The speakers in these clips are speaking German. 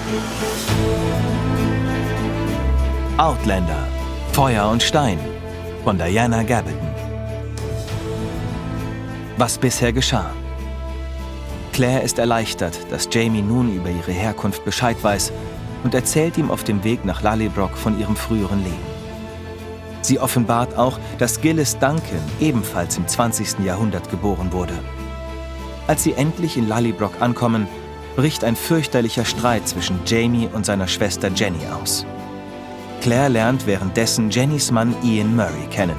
Outlander – Feuer und Stein von Diana Gabaldon. Was bisher geschah. Claire ist erleichtert, dass Jamie nun über ihre Herkunft Bescheid weiß und erzählt ihm auf dem Weg nach Lallybroch von ihrem früheren Leben. Sie offenbart auch, dass Gillis Duncan ebenfalls im 20. Jahrhundert geboren wurde. Als sie endlich in Lallybroch ankommen, bricht ein fürchterlicher Streit zwischen Jamie und seiner Schwester Jenny aus. Claire lernt währenddessen Jennys Mann Ian Murray kennen.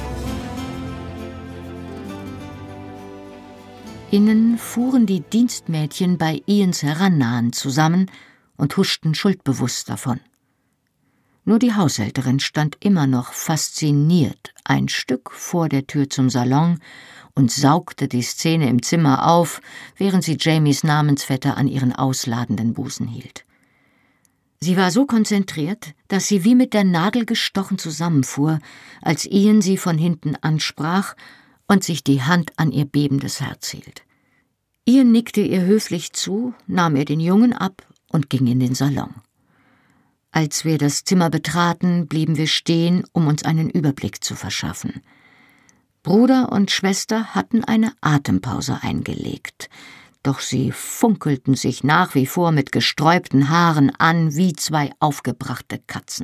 Innen fuhren die Dienstmädchen bei Ians Herannahen zusammen und huschten schuldbewusst davon. Nur die Haushälterin stand immer noch fasziniert ein Stück vor der Tür zum Salon und saugte die Szene im Zimmer auf, während sie Jamies Namensvetter an ihren ausladenden Busen hielt. Sie war so konzentriert, dass sie wie mit der Nadel gestochen zusammenfuhr, als Ian sie von hinten ansprach und sich die Hand an ihr bebendes Herz hielt. Ian nickte ihr höflich zu, nahm ihr den Jungen ab und ging in den Salon. Als wir das Zimmer betraten, blieben wir stehen, um uns einen Überblick zu verschaffen. Bruder und Schwester hatten eine Atempause eingelegt, doch sie funkelten sich nach wie vor mit gesträubten Haaren an wie zwei aufgebrachte Katzen.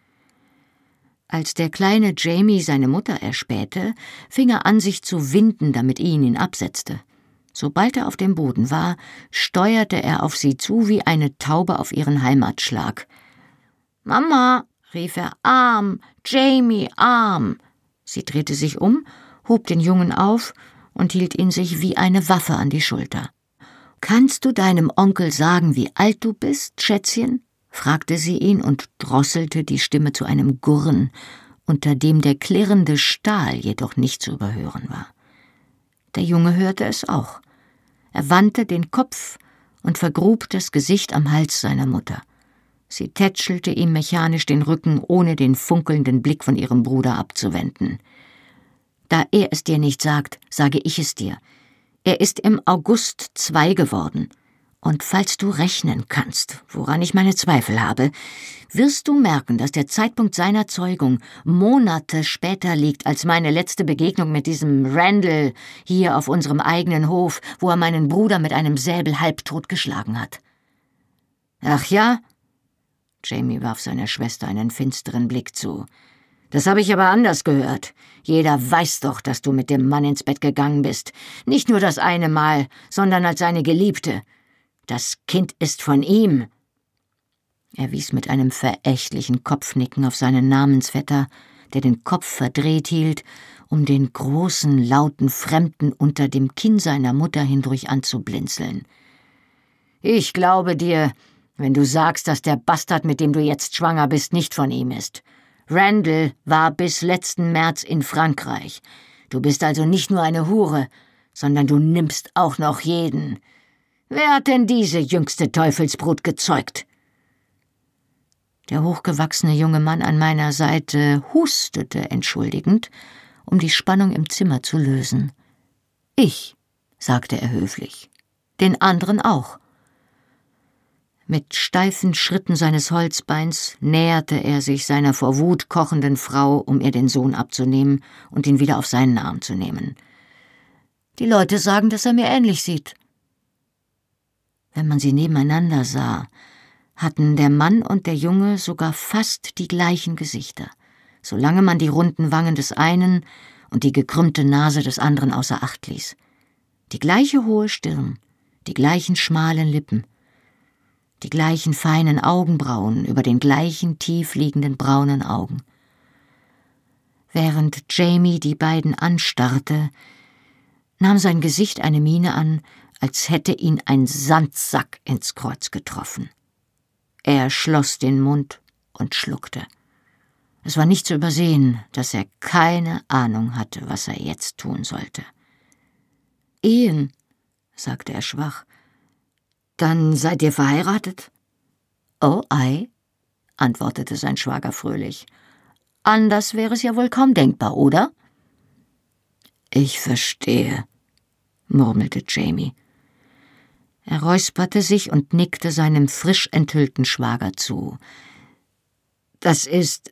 Als der kleine Jamie seine Mutter erspähte, fing er an, sich zu winden, damit Ian ihn absetzte. Sobald er auf dem Boden war, steuerte er auf sie zu wie eine Taube auf ihren Heimatschlag. »Mama«, rief er, »arm, Jamie, arm!« Sie drehte sich um, hob den Jungen auf und hielt ihn sich wie eine Waffe an die Schulter. »Kannst du deinem Onkel sagen, wie alt du bist, Schätzchen?« fragte sie ihn und drosselte die Stimme zu einem Gurren, unter dem der klirrende Stahl jedoch nicht zu überhören war. Der Junge hörte es auch. Er wandte den Kopf und vergrub das Gesicht am Hals seiner Mutter. Sie tätschelte ihm mechanisch den Rücken, ohne den funkelnden Blick von ihrem Bruder abzuwenden. »Da er es dir nicht sagt, sage ich es dir. Er ist im August 2 geworden. Und falls du rechnen kannst, woran ich meine Zweifel habe, wirst du merken, dass der Zeitpunkt seiner Zeugung Monate später liegt als meine letzte Begegnung mit diesem Randall hier auf unserem eigenen Hof, wo er meinen Bruder mit einem Säbel halbtot geschlagen hat.« »Ach ja?« Jamie warf seiner Schwester einen finsteren Blick zu. »Das habe ich aber anders gehört. Jeder weiß doch, dass du mit dem Mann ins Bett gegangen bist. Nicht nur das eine Mal, sondern als seine Geliebte. Das Kind ist von ihm.« Er wies mit einem verächtlichen Kopfnicken auf seinen Namensvetter, der den Kopf verdreht hielt, um den großen, lauten Fremden unter dem Kinn seiner Mutter hindurch anzublinzeln. »Ich glaube dir, wenn du sagst, dass der Bastard, mit dem du jetzt schwanger bist, nicht von ihm ist. Randall war bis letzten März in Frankreich. Du bist also nicht nur eine Hure, sondern du nimmst auch noch jeden. Wer hat denn diese jüngste Teufelsbrut gezeugt?« Der hochgewachsene junge Mann an meiner Seite hustete entschuldigend, um die Spannung im Zimmer zu lösen. »Ich«, sagte er höflich, »den anderen auch.« Mit steifen Schritten seines Holzbeins näherte er sich seiner vor Wut kochenden Frau, um ihr den Sohn abzunehmen und ihn wieder auf seinen Arm zu nehmen. »Die Leute sagen, dass er mir ähnlich sieht.« Wenn man sie nebeneinander sah, hatten der Mann und der Junge sogar fast die gleichen Gesichter, solange man die runden Wangen des einen und die gekrümmte Nase des anderen außer Acht ließ. Die gleiche hohe Stirn, die gleichen schmalen Lippen, die gleichen feinen Augenbrauen über den gleichen tief liegenden braunen Augen. Während Jamie die beiden anstarrte, nahm sein Gesicht eine Miene an, als hätte ihn ein Sandsack ins Kreuz getroffen. Er schloss den Mund und schluckte. Es war nicht zu übersehen, dass er keine Ahnung hatte, was er jetzt tun sollte. »Ian«, sagte er schwach, »dann seid ihr verheiratet?« »Oh, ei«, antwortete sein Schwager fröhlich. »Anders wäre es ja wohl kaum denkbar, oder?« »Ich verstehe«, murmelte Jamie. Er Er räusperte sich und nickte seinem frisch enthüllten Schwager zu. Das ist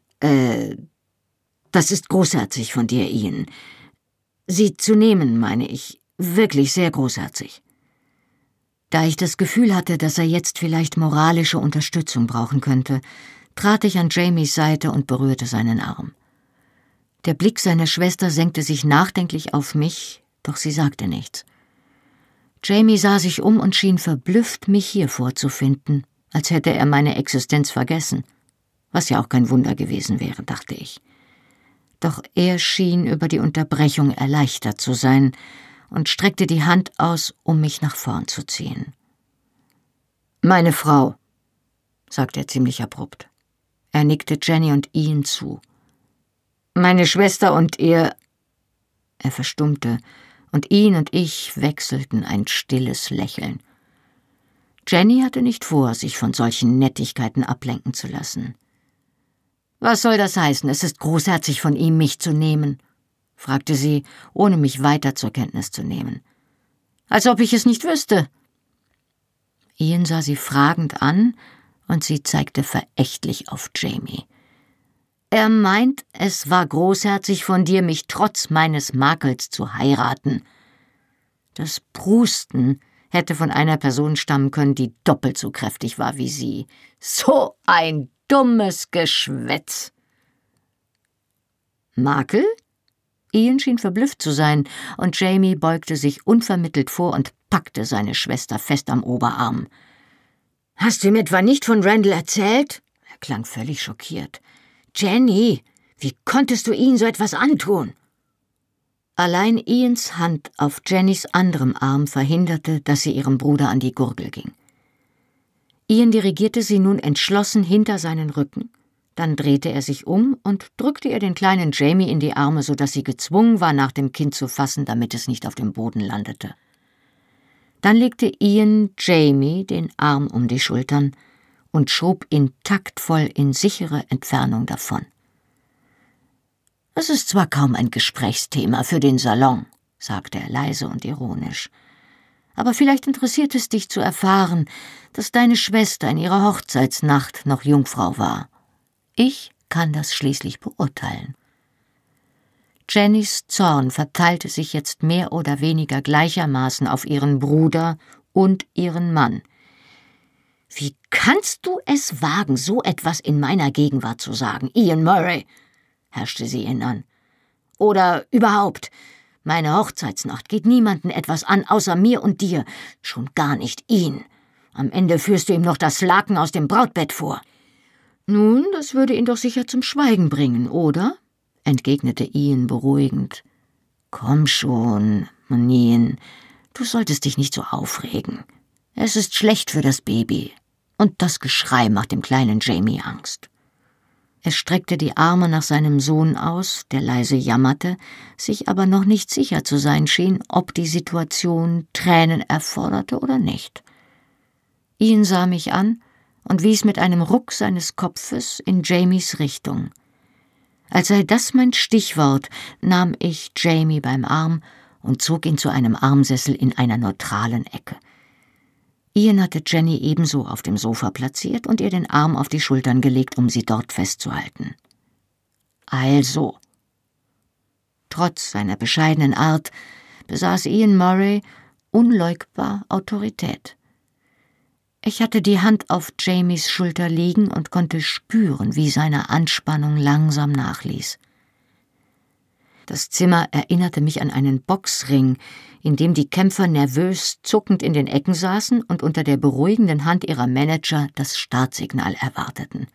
großherzig von dir, Ian. Sie zu nehmen, meine ich, wirklich sehr großherzig. Da ich das Gefühl hatte, dass er jetzt vielleicht moralische Unterstützung brauchen könnte, trat ich an Jamies Seite und berührte seinen Arm. Der Blick seiner Schwester senkte sich nachdenklich auf mich, doch sie sagte nichts. Jamie sah sich um und schien verblüfft, mich hier vorzufinden, als hätte er meine Existenz vergessen, was ja auch kein Wunder gewesen wäre, dachte ich. Doch er schien über die Unterbrechung erleichtert zu sein und streckte die Hand aus, um mich nach vorn zu ziehen. »Meine Frau«, sagte er ziemlich abrupt. Er nickte Jenny und Ian zu. »Meine Schwester und ihr...« Er verstummte, und Ian und ich wechselten ein stilles Lächeln. Jenny hatte nicht vor, sich von solchen Nettigkeiten ablenken zu lassen. »Was soll das heißen? Es ist großherzig von ihm, mich zu nehmen?« fragte sie, ohne mich weiter zur Kenntnis zu nehmen. »Als ob ich es nicht wüsste.« Ian sah sie fragend an, und sie zeigte verächtlich auf Jamie. »Er meint, es war großherzig von dir, mich trotz meines Makels zu heiraten.« Das Prusten hätte von einer Person stammen können, die doppelt so kräftig war wie sie. »So ein dummes Geschwätz!« »Makel?« Ian schien verblüfft zu sein, und Jamie beugte sich unvermittelt vor und packte seine Schwester fest am Oberarm. »Hast du ihm etwa nicht von Randall erzählt?« Er klang völlig schockiert. »Jenny, wie konntest du ihm so etwas antun?« Allein Ians Hand auf Jennys anderem Arm verhinderte, dass sie ihrem Bruder an die Gurgel ging. Ian dirigierte sie nun entschlossen hinter seinen Rücken. Dann drehte er sich um und drückte ihr den kleinen Jamie in die Arme, sodass sie gezwungen war, nach dem Kind zu fassen, damit es nicht auf dem Boden landete. Dann legte Ian Jamie den Arm um die Schultern und schob ihn taktvoll in sichere Entfernung davon. »Es ist zwar kaum ein Gesprächsthema für den Salon«, sagte er leise und ironisch, »aber vielleicht interessiert es dich zu erfahren, dass deine Schwester in ihrer Hochzeitsnacht noch Jungfrau war. Ich kann das schließlich beurteilen.« Jennys Zorn verteilte sich jetzt mehr oder weniger gleichermaßen auf ihren Bruder und ihren Mann. »Wie kannst du es wagen, so etwas in meiner Gegenwart zu sagen, Ian Murray?« herrschte sie ihn an. »Oder überhaupt, meine Hochzeitsnacht geht niemanden etwas an, außer mir und dir, schon gar nicht ihn. Am Ende führst du ihm noch das Laken aus dem Brautbett vor.« »Nun, das würde ihn doch sicher zum Schweigen bringen, oder?« entgegnete Ian beruhigend. »Komm schon, Ian, du solltest dich nicht so aufregen. Es ist schlecht für das Baby. Und das Geschrei macht dem kleinen Jamie Angst.« Er streckte die Arme nach seinem Sohn aus, der leise jammerte, sich aber noch nicht sicher zu sein schien, ob die Situation Tränen erforderte oder nicht. Ian sah mich an und wies mit einem Ruck seines Kopfes in Jamies Richtung. Als sei das mein Stichwort, nahm ich Jamie beim Arm und zog ihn zu einem Armsessel in einer neutralen Ecke. Ian hatte Jenny ebenso auf dem Sofa platziert und ihr den Arm auf die Schultern gelegt, um sie dort festzuhalten. Also. Trotz seiner bescheidenen Art besaß Ian Murray unleugbar Autorität. Ich hatte die Hand auf Jamies Schulter liegen und konnte spüren, wie seine Anspannung langsam nachließ. Das Zimmer erinnerte mich an einen Boxring, in dem die Kämpfer nervös zuckend in den Ecken saßen und unter der beruhigenden Hand ihrer Manager das Startsignal erwarteten.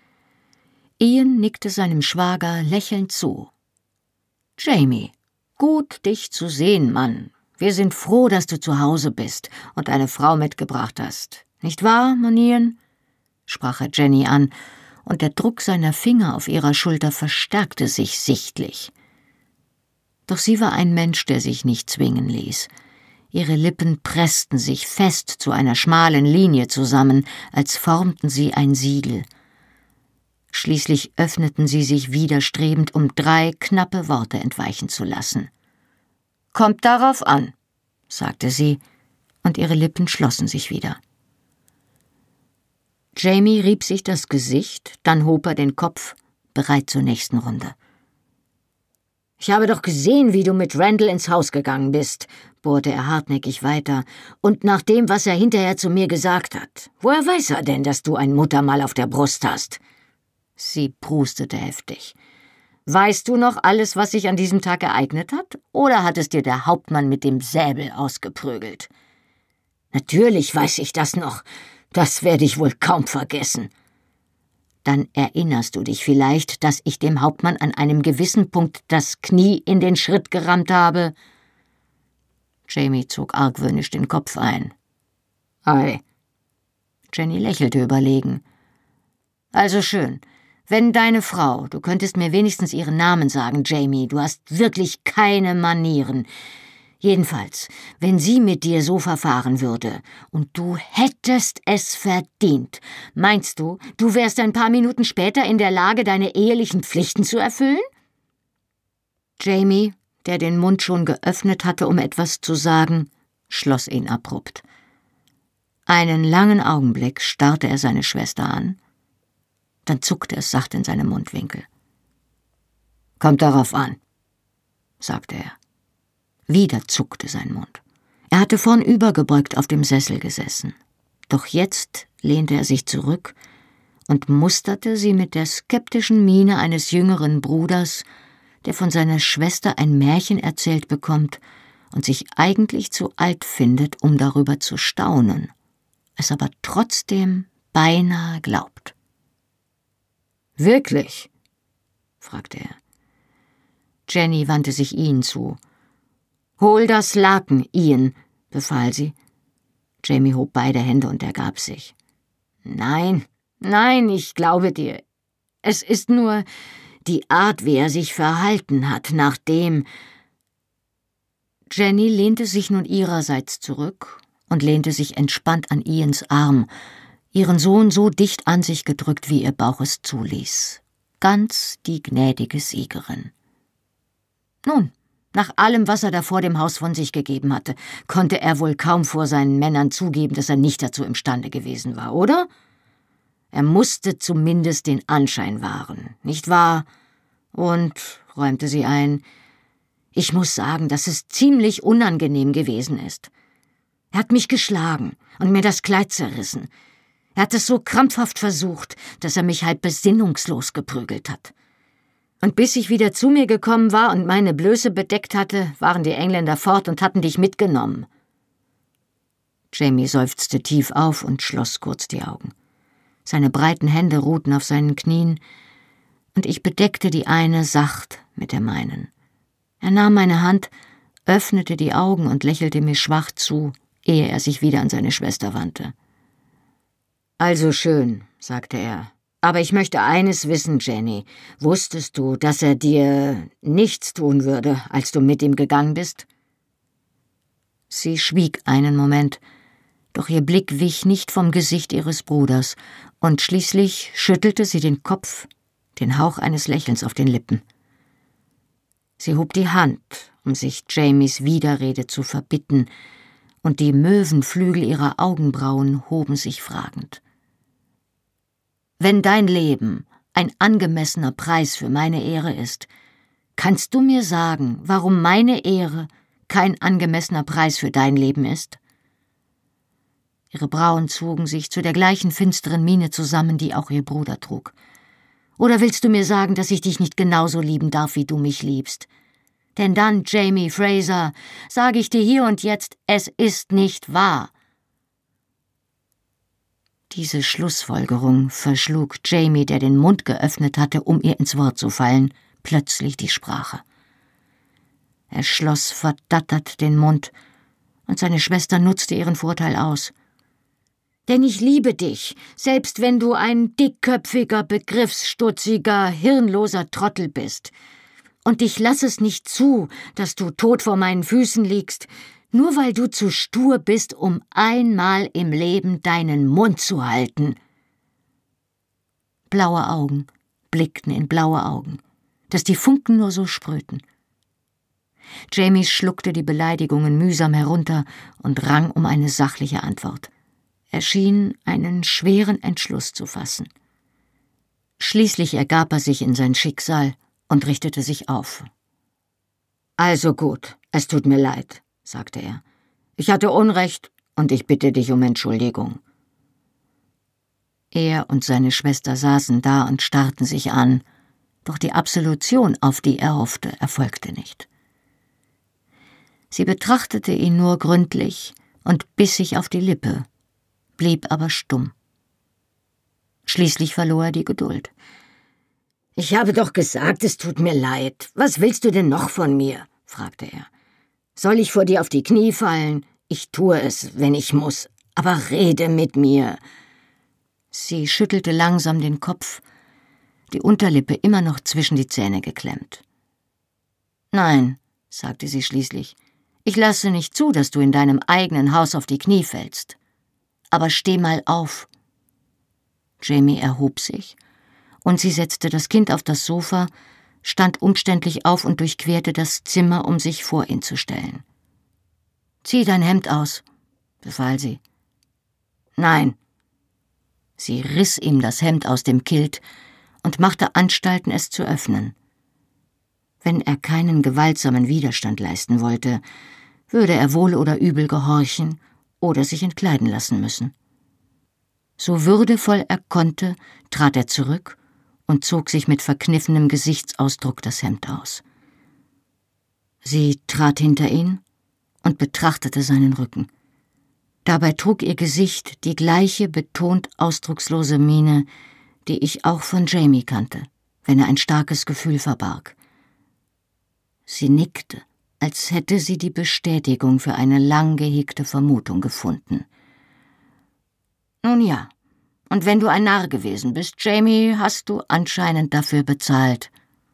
Ian nickte seinem Schwager lächelnd zu. »Jamie, gut, dich zu sehen, Mann. Wir sind froh, dass du zu Hause bist und eine Frau mitgebracht hast. Nicht wahr, Ian?« sprach er Jenny an, und der Druck seiner Finger auf ihrer Schulter verstärkte sich sichtlich. Doch sie war ein Mensch, der sich nicht zwingen ließ. Ihre Lippen pressten sich fest zu einer schmalen Linie zusammen, als formten sie ein Siegel. Schließlich öffneten sie sich widerstrebend, um 3 knappe Worte entweichen zu lassen. »Kommt darauf an«, sagte sie und ihre Lippen schlossen sich wieder. Jamie rieb sich das Gesicht, dann hob er den Kopf, bereit zur nächsten Runde. »Ich habe doch gesehen, wie du mit Randall ins Haus gegangen bist«, bohrte er hartnäckig weiter, »und nach dem, was er hinterher zu mir gesagt hat. Woher weiß er denn, dass du ein Muttermal auf der Brust hast?« Sie prustete heftig. »Weißt du noch alles, was sich an diesem Tag ereignet hat, oder hat es dir der Hauptmann mit dem Säbel ausgeprügelt?« »Natürlich weiß ich das noch. Das werde ich wohl kaum vergessen.« »Dann erinnerst du dich vielleicht, dass ich dem Hauptmann an einem gewissen Punkt das Knie in den Schritt gerammt habe?« Jamie zog argwöhnisch den Kopf ein. »Ei.« Jenny lächelte überlegen. »Also schön. Wenn deine Frau, du könntest mir wenigstens ihren Namen sagen, Jamie, du hast wirklich keine Manieren. Jedenfalls, wenn sie mit dir so verfahren würde und du hättest es verdient, meinst du, du wärst ein paar Minuten später in der Lage, deine ehelichen Pflichten zu erfüllen?« Jamie, der den Mund schon geöffnet hatte, um etwas zu sagen, schloss ihn abrupt. Einen langen Augenblick starrte er seine Schwester an, dann zuckte es sacht in seinem Mundwinkel. »Kommt darauf an«, sagte er. Wieder zuckte sein Mund. Er hatte vornübergebeugt auf dem Sessel gesessen. Doch jetzt lehnte er sich zurück und musterte sie mit der skeptischen Miene eines jüngeren Bruders, der von seiner Schwester ein Märchen erzählt bekommt und sich eigentlich zu alt findet, um darüber zu staunen, es aber trotzdem beinahe glaubt. »Wirklich?« fragte er. Jenny wandte sich Ian zu. »Hol das Laken, Ian«, befahl sie. Jamie hob beide Hände und ergab sich. »Nein, ich glaube dir. Es ist nur die Art, wie er sich verhalten hat, nachdem...« Jenny lehnte sich nun ihrerseits zurück und lehnte sich entspannt an Ians Arm, ihren Sohn so dicht an sich gedrückt, wie ihr Bauch es zuließ. Ganz die gnädige Siegerin. Nun, nach allem, was er da vor dem Haus von sich gegeben hatte, konnte er wohl kaum vor seinen Männern zugeben, dass er nicht dazu imstande gewesen war, oder? Er musste zumindest den Anschein wahren, nicht wahr? Und, räumte sie ein, ich muss sagen, dass es ziemlich unangenehm gewesen ist. Er hat mich geschlagen und mir das Kleid zerrissen. Er hat es so krampfhaft versucht, dass er mich halb besinnungslos geprügelt hat. Und bis ich wieder zu mir gekommen war und meine Blöße bedeckt hatte, waren die Engländer fort und hatten dich mitgenommen.« Jamie seufzte tief auf und schloss kurz die Augen. Seine breiten Hände ruhten auf seinen Knien, und ich bedeckte die eine sacht mit der meinen. Er nahm meine Hand, öffnete die Augen und lächelte mir schwach zu, ehe er sich wieder an seine Schwester wandte. »Also schön«, sagte er. »Aber ich möchte eines wissen, Jenny. Wusstest du, dass er dir nichts tun würde, als du mit ihm gegangen bist?« Sie schwieg einen Moment, doch ihr Blick wich nicht vom Gesicht ihres Bruders, und schließlich schüttelte sie den Kopf, den Hauch eines Lächelns auf den Lippen. Sie hob die Hand, um sich Jamies Widerrede zu verbitten, und die Möwenflügel ihrer Augenbrauen hoben sich fragend. »Wenn dein Leben ein angemessener Preis für meine Ehre ist, kannst du mir sagen, warum meine Ehre kein angemessener Preis für dein Leben ist?« Ihre Brauen zogen sich zu der gleichen finsteren Miene zusammen, die auch ihr Bruder trug. »Oder willst du mir sagen, dass ich dich nicht genauso lieben darf, wie du mich liebst? Denn dann, Jamie Fraser, sage ich dir hier und jetzt, es ist nicht wahr.« Diese Schlussfolgerung verschlug Jamie, der den Mund geöffnet hatte, um ihr ins Wort zu fallen, plötzlich die Sprache. Er schloss verdattert den Mund, und seine Schwester nutzte ihren Vorteil aus. »Denn ich liebe dich, selbst wenn du ein dickköpfiger, begriffsstutziger, hirnloser Trottel bist. Und ich lass es nicht zu, dass du tot vor meinen Füßen liegst, nur weil du zu stur bist, um einmal im Leben deinen Mund zu halten.« Blaue Augen blickten in blaue Augen, dass die Funken nur so sprühten. Jamie schluckte die Beleidigungen mühsam herunter und rang um eine sachliche Antwort. Er schien einen schweren Entschluss zu fassen. Schließlich ergab er sich in sein Schicksal und richtete sich auf. »Also gut, es tut mir leid«, sagte er. »Ich hatte Unrecht und ich bitte dich um Entschuldigung.« Er und seine Schwester saßen da und starrten sich an, doch die Absolution, auf die er hoffte, erfolgte nicht. Sie betrachtete ihn nur gründlich und biss sich auf die Lippe, blieb aber stumm. Schließlich verlor er die Geduld. »Ich habe doch gesagt, es tut mir leid. Was willst du denn noch von mir?« fragte er. »Soll ich vor dir auf die Knie fallen? Ich tue es, wenn ich muss. Aber rede mit mir.« Sie schüttelte langsam den Kopf, die Unterlippe immer noch zwischen die Zähne geklemmt. »Nein«, sagte sie schließlich, »ich lasse nicht zu, dass du in deinem eigenen Haus auf die Knie fällst. Aber steh mal auf.« Jamie erhob sich, und sie setzte das Kind auf das Sofa, stand umständlich auf und durchquerte das Zimmer, um sich vor ihn zu stellen. »Zieh dein Hemd aus«, befahl sie. »Nein.« Sie riss ihm das Hemd aus dem Kilt und machte Anstalten, es zu öffnen. Wenn er keinen gewaltsamen Widerstand leisten wollte, würde er wohl oder übel gehorchen oder sich entkleiden lassen müssen. So würdevoll er konnte, trat er zurück und zog sich mit verkniffenem Gesichtsausdruck das Hemd aus. Sie trat hinter ihn und betrachtete seinen Rücken. Dabei trug ihr Gesicht die gleiche betont ausdruckslose Miene, die ich auch von Jamie kannte, wenn er ein starkes Gefühl verbarg. Sie nickte, als hätte sie die Bestätigung für eine lang gehegte Vermutung gefunden. »Nun ja, und wenn du ein Narr gewesen bist, Jamie, hast du anscheinend dafür bezahlt.«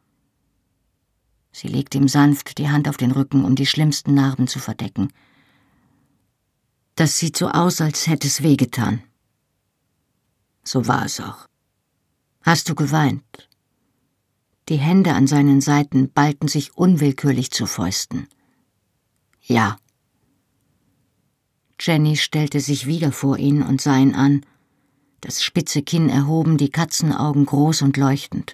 Sie legte ihm sanft die Hand auf den Rücken, um die schlimmsten Narben zu verdecken. »Das sieht so aus, als hätte es wehgetan.« »So war es auch.« »Hast du geweint?« Die Hände an seinen Seiten ballten sich unwillkürlich zu Fäusten. »Ja.« Jenny stellte sich wieder vor ihn und sah ihn an, das spitze Kinn erhoben, die Katzenaugen groß und leuchtend.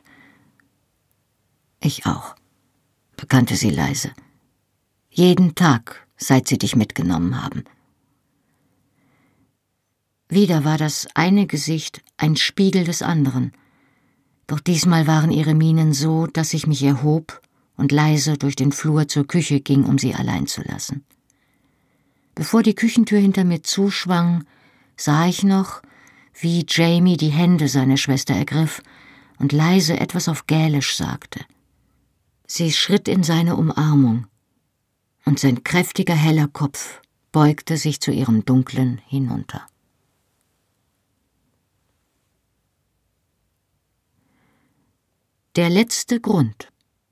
»Ich auch«, bekannte sie leise. »Jeden Tag, seit sie dich mitgenommen haben.« Wieder war das eine Gesicht ein Spiegel des anderen, doch diesmal waren ihre Mienen so, dass ich mich erhob und leise durch den Flur zur Küche ging, um sie allein zu lassen. Bevor die Küchentür hinter mir zuschwang, sah ich noch, wie Jamie die Hände seiner Schwester ergriff und leise etwas auf Gälisch sagte. Sie schritt in seine Umarmung, und sein kräftiger, heller Kopf beugte sich zu ihrem dunklen hinunter. Der letzte Grund.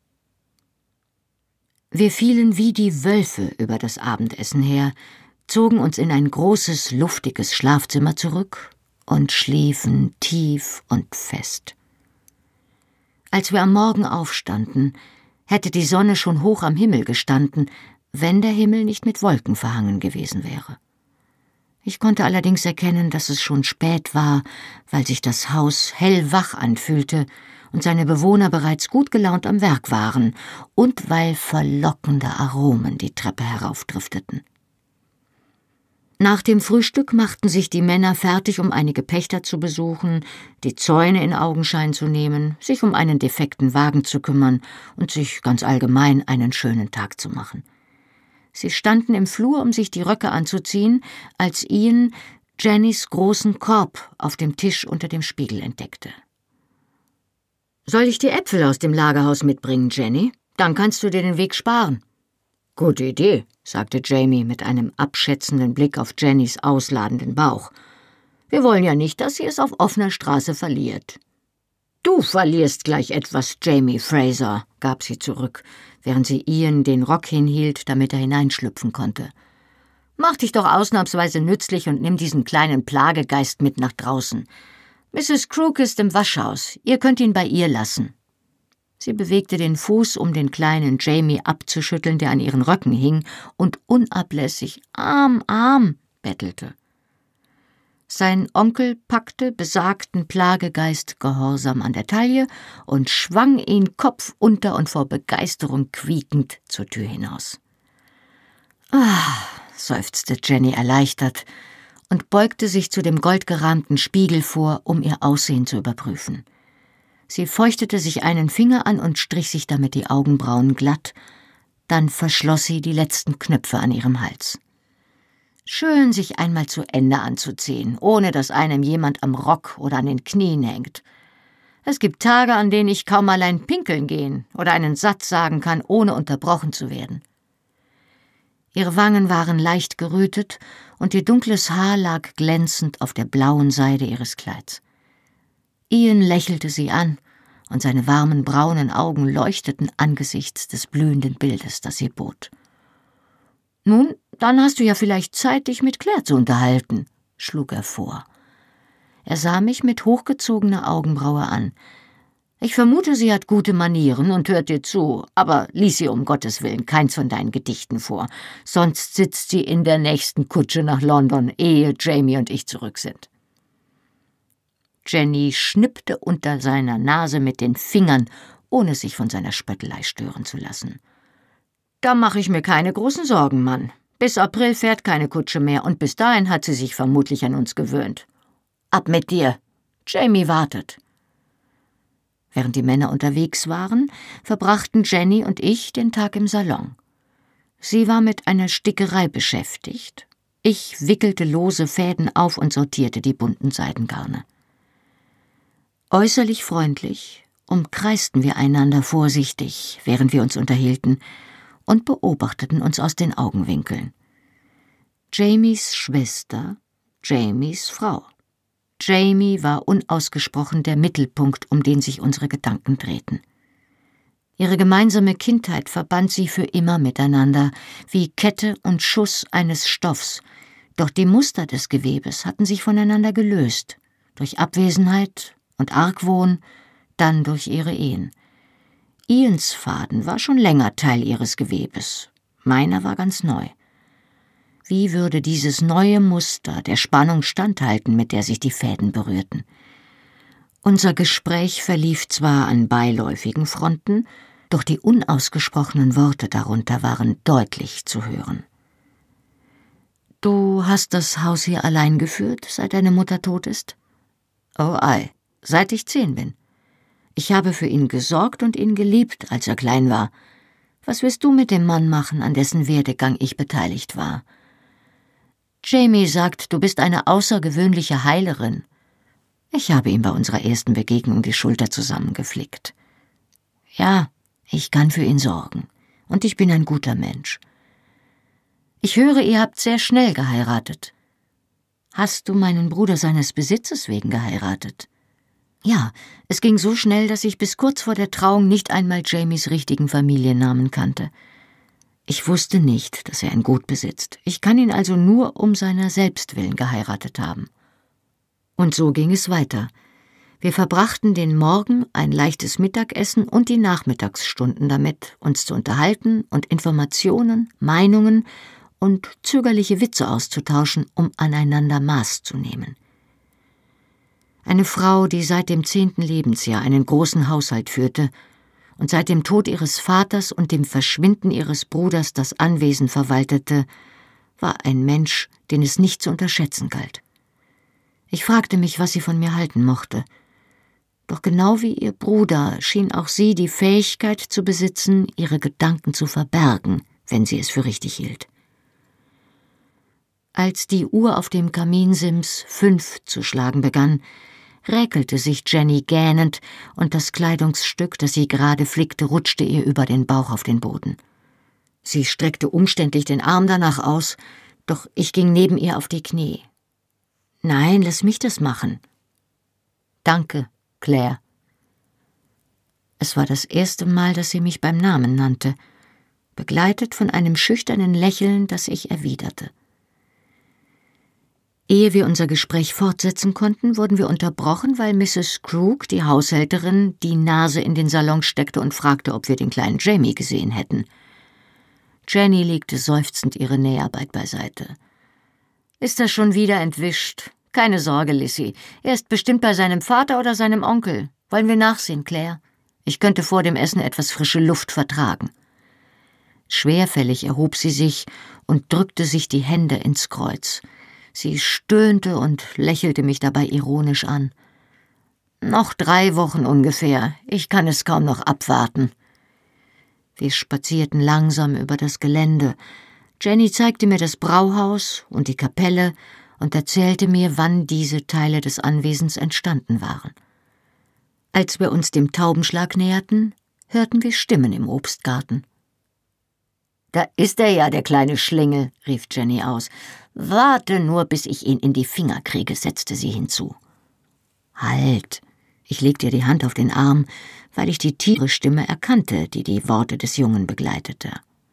Wir fielen wie die Wölfe über das Abendessen her, zogen uns in ein großes, luftiges Schlafzimmer zurück und schliefen tief und fest. Als wir am Morgen aufstanden, hätte die Sonne schon hoch am Himmel gestanden, wenn der Himmel nicht mit Wolken verhangen gewesen wäre. Ich konnte allerdings erkennen, dass es schon spät war, weil sich das Haus hellwach anfühlte und seine Bewohner bereits gut gelaunt am Werk waren und weil verlockende Aromen die Treppe heraufdrifteten. Nach dem Frühstück machten sich die Männer fertig, um einige Pächter zu besuchen, die Zäune in Augenschein zu nehmen, sich um einen defekten Wagen zu kümmern und sich ganz allgemein einen schönen Tag zu machen. Sie standen im Flur, um sich die Röcke anzuziehen, als Ian Jennys großen Korb auf dem Tisch unter dem Spiegel entdeckte. »Soll ich die Äpfel aus dem Lagerhaus mitbringen, Jenny? Dann kannst du dir den Weg sparen.« »Gute Idee«, sagte Jamie mit einem abschätzenden Blick auf Jennys ausladenden Bauch. »Wir wollen ja nicht, dass sie es auf offener Straße verliert.« »Du verlierst gleich etwas, Jamie Fraser«, gab sie zurück, während sie Ian den Rock hinhielt, damit er hineinschlüpfen konnte. »Mach dich doch ausnahmsweise nützlich und nimm diesen kleinen Plagegeist mit nach draußen. Mrs. Crook ist im Waschhaus, ihr könnt ihn bei ihr lassen.« Sie bewegte den Fuß, um den kleinen Jamie abzuschütteln, der an ihren Röcken hing und unablässig »Arm, Arm« bettelte. Sein Onkel packte besagten Plagegeist gehorsam an der Taille und schwang ihn kopfunter und vor Begeisterung quiekend zur Tür hinaus. »Ah«, seufzte Jenny erleichtert und beugte sich zu dem goldgerahmten Spiegel vor, um ihr Aussehen zu überprüfen. Sie feuchtete sich einen Finger an und strich sich damit die Augenbrauen glatt, dann verschloss sie die letzten Knöpfe an ihrem Hals. Schön, sich einmal zu Ende anzuziehen, ohne dass einem jemand am Rock oder an den Knien hängt. Es gibt Tage, an denen ich kaum allein pinkeln gehen oder einen Satz sagen kann, ohne unterbrochen zu werden. Ihre Wangen waren leicht gerötet und ihr dunkles Haar lag glänzend auf der blauen Seide ihres Kleids. Ian lächelte sie an, und seine warmen braunen Augen leuchteten angesichts des blühenden Bildes, das sie bot. »Nun, dann hast du ja vielleicht Zeit, dich mit Claire zu unterhalten«, schlug er vor. Er sah mich mit hochgezogener Augenbraue an. »Ich vermute, sie hat gute Manieren und hört dir zu, aber lies ihr um Gottes Willen keins von deinen Gedichten vor, sonst sitzt sie in der nächsten Kutsche nach London, ehe Jamie und ich zurück sind.« Jenny schnippte unter seiner Nase mit den Fingern, ohne sich von seiner Spöttelei stören zu lassen. »Da mache ich mir keine großen Sorgen, Mann. Bis April fährt keine Kutsche mehr und bis dahin hat sie sich vermutlich an uns gewöhnt. Ab mit dir! Jamie wartet.« Während die Männer unterwegs waren, verbrachten Jenny und ich den Tag im Salon. Sie war mit einer Stickerei beschäftigt. Ich wickelte lose Fäden auf und sortierte die bunten Seidengarne. Äußerlich freundlich umkreisten wir einander vorsichtig, während wir uns unterhielten, und beobachteten uns aus den Augenwinkeln. Jamies Schwester, Jamies Frau. Jamie war unausgesprochen der Mittelpunkt, um den sich unsere Gedanken drehten. Ihre gemeinsame Kindheit verband sie für immer miteinander, wie Kette und Schuss eines Stoffs, doch die Muster des Gewebes hatten sich voneinander gelöst, durch Abwesenheit und Argwohn, dann durch ihre Ehen. Ians Faden war schon länger Teil ihres Gewebes, meiner war ganz neu. Wie würde dieses neue Muster der Spannung standhalten, mit der sich die Fäden berührten? Unser Gespräch verlief zwar an beiläufigen Fronten, doch die unausgesprochenen Worte darunter waren deutlich zu hören. »Du hast das Haus hier allein geführt, seit deine Mutter tot ist?« »Oh ei, seit ich 10 bin. Ich habe für ihn gesorgt und ihn geliebt, als er klein war. Was wirst du mit dem Mann machen, an dessen Werdegang ich beteiligt war?« »Jamie sagt, du bist eine außergewöhnliche Heilerin.« Ich habe ihm bei unserer ersten Begegnung die Schulter zusammengeflickt. »Ja, ich kann für ihn sorgen. Und ich bin ein guter Mensch.« »Ich höre, ihr habt sehr schnell geheiratet.« »Hast du meinen Bruder seines Besitzes wegen geheiratet?« »Ja, es ging so schnell, dass ich bis kurz vor der Trauung nicht einmal Jamies richtigen Familiennamen kannte. Ich wusste nicht, dass er ein Gut besitzt. Ich kann ihn also nur um seiner selbst willen geheiratet haben.« Und so ging es weiter. Wir verbrachten den Morgen, ein leichtes Mittagessen und die Nachmittagsstunden damit, uns zu unterhalten und Informationen, Meinungen und zögerliche Witze auszutauschen, um aneinander Maß zu nehmen. Eine Frau, die seit dem 10. Lebensjahr einen großen Haushalt führte und seit dem Tod ihres Vaters und dem Verschwinden ihres Bruders das Anwesen verwaltete, war ein Mensch, den es nicht zu unterschätzen galt. Ich fragte mich, was sie von mir halten mochte. Doch genau wie ihr Bruder schien auch sie die Fähigkeit zu besitzen, ihre Gedanken zu verbergen, wenn sie es für richtig hielt. Als die Uhr auf dem Kaminsims 5 zu schlagen begann, räkelte sich Jenny gähnend, und das Kleidungsstück, das sie gerade flickte, rutschte ihr über den Bauch auf den Boden. Sie streckte umständlich den Arm danach aus, doch ich ging neben ihr auf die Knie. »Nein, lass mich das machen.« »Danke, Claire.« Es war das erste Mal, dass sie mich beim Namen nannte, begleitet von einem schüchternen Lächeln, das ich erwiderte. Ehe wir unser Gespräch fortsetzen konnten, wurden wir unterbrochen, weil Mrs. Crook, die Haushälterin, die Nase in den Salon steckte und fragte, ob wir den kleinen Jamie gesehen hätten. Jenny legte seufzend ihre Näharbeit beiseite. »Ist er schon wieder entwischt? Keine Sorge, Lissy. Er ist bestimmt bei seinem Vater oder seinem Onkel. Wollen wir nachsehen, Claire? Ich könnte vor dem Essen etwas frische Luft vertragen.« Schwerfällig erhob sie sich und drückte sich die Hände ins Kreuz. Sie stöhnte und lächelte mich dabei ironisch an. »Noch 3 Wochen ungefähr. Ich kann es kaum noch abwarten.« Wir spazierten langsam über das Gelände. Jenny zeigte mir das Brauhaus und die Kapelle und erzählte mir, wann diese Teile des Anwesens entstanden waren. Als wir uns dem Taubenschlag näherten, hörten wir Stimmen im Obstgarten. »Da ist er ja, der kleine Schlingel«, rief Jenny aus. »Warte nur, bis ich ihn in die Finger kriege«, setzte sie hinzu. »Halt!« Ich legte ihr die Hand auf den Arm, weil ich die tiefe Stimme erkannte, die die Worte des Jungen begleitete.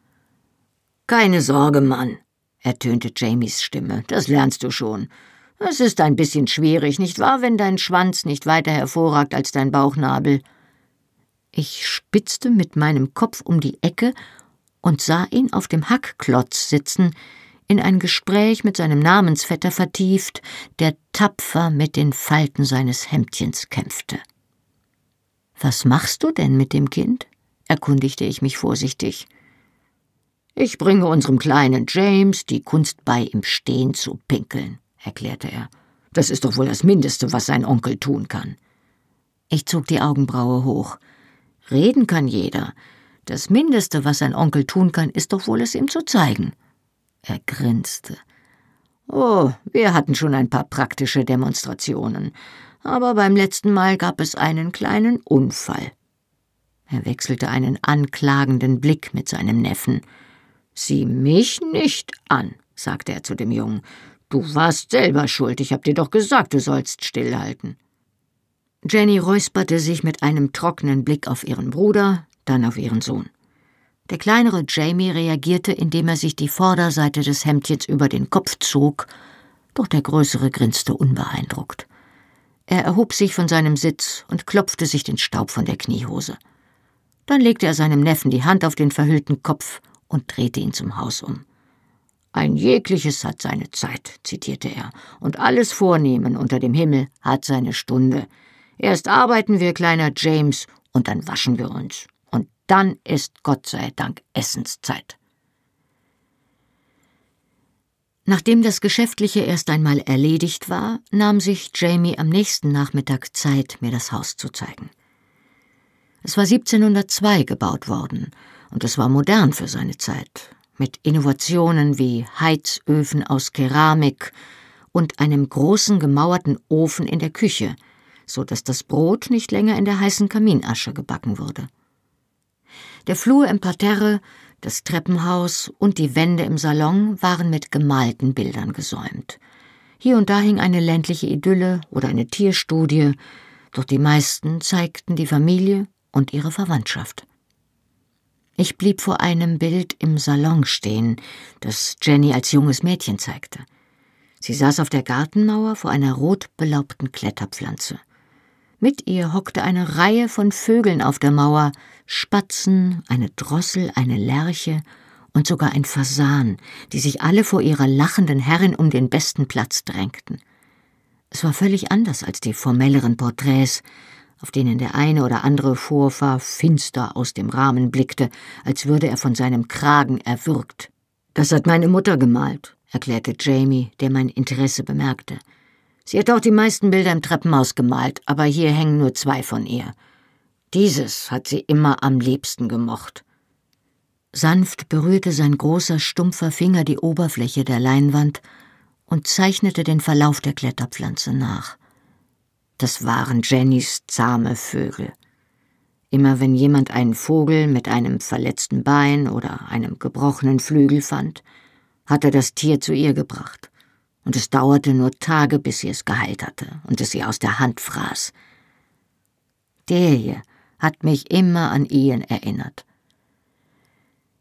»Keine Sorge, Mann«, ertönte Jamies Stimme, »das lernst du schon. Es ist ein bisschen schwierig, nicht wahr, wenn dein Schwanz nicht weiter hervorragt als dein Bauchnabel?« Ich spitzte mit meinem Kopf um die Ecke und sah ihn auf dem Hackklotz sitzen, in ein Gespräch mit seinem Namensvetter vertieft, der tapfer mit den Falten seines Hemdchens kämpfte. »Was machst du denn mit dem Kind?« erkundigte ich mich vorsichtig. »Ich bringe unserem kleinen James die Kunst bei, im Stehen zu pinkeln«, erklärte er. »Das ist doch wohl das Mindeste, was sein Onkel tun kann.« Ich zog die Augenbraue hoch. »Reden kann jeder. Das Mindeste, was sein Onkel tun kann, ist doch wohl, es ihm zu zeigen.« Er grinste. »Oh, wir hatten schon ein paar praktische Demonstrationen, aber beim letzten Mal gab es einen kleinen Unfall.« Er wechselte einen anklagenden Blick mit seinem Neffen. »Sieh mich nicht an«, sagte er zu dem Jungen. »Du warst selber schuld, ich hab dir doch gesagt, du sollst stillhalten.« Jenny räusperte sich mit einem trockenen Blick auf ihren Bruder, dann auf ihren Sohn. Der kleinere Jamie reagierte, indem er sich die Vorderseite des Hemdchens über den Kopf zog, doch der größere grinste unbeeindruckt. Er erhob sich von seinem Sitz und klopfte sich den Staub von der Kniehose. Dann legte er seinem Neffen die Hand auf den verhüllten Kopf und drehte ihn zum Haus um. »Ein jegliches hat seine Zeit«, zitierte er, »und alles Vornehmen unter dem Himmel hat seine Stunde. Erst arbeiten wir, kleiner James, und dann waschen wir uns. Und dann ist Gott sei Dank Essenszeit.« Nachdem das Geschäftliche erst einmal erledigt war, nahm sich Jamie am nächsten Nachmittag Zeit, mir das Haus zu zeigen. Es war 1702 gebaut worden, und es war modern für seine Zeit, mit Innovationen wie Heizöfen aus Keramik und einem großen gemauerten Ofen in der Küche, so dass das Brot nicht länger in der heißen Kaminasche gebacken wurde. Der Flur im Parterre, das Treppenhaus und die Wände im Salon waren mit gemalten Bildern gesäumt. Hier und da hing eine ländliche Idylle oder eine Tierstudie, doch die meisten zeigten die Familie und ihre Verwandtschaft. Ich blieb vor einem Bild im Salon stehen, das Jenny als junges Mädchen zeigte. Sie saß auf der Gartenmauer vor einer rot belaubten Kletterpflanze. Mit ihr hockte eine Reihe von Vögeln auf der Mauer, Spatzen, eine Drossel, eine Lerche und sogar ein Fasan, die sich alle vor ihrer lachenden Herrin um den besten Platz drängten. Es war völlig anders als die formelleren Porträts, auf denen der eine oder andere Vorfahr finster aus dem Rahmen blickte, als würde er von seinem Kragen erwürgt. »Das hat meine Mutter gemalt«, erklärte Jamie, der mein Interesse bemerkte. »Sie hat auch die meisten Bilder im Treppenhaus gemalt, aber hier hängen nur 2 von ihr. Dieses hat sie immer am liebsten gemocht.« Sanft berührte sein großer, stumpfer Finger die Oberfläche der Leinwand und zeichnete den Verlauf der Kletterpflanze nach. Das waren Jennys zahme Vögel. Immer wenn jemand einen Vogel mit einem verletzten Bein oder einem gebrochenen Flügel fand, hat er das Tier zu ihr gebracht. Und es dauerte nur Tage, bis sie es geheilt hatte und es ihr aus der Hand fraß. Der hier hat mich immer an Ian erinnert.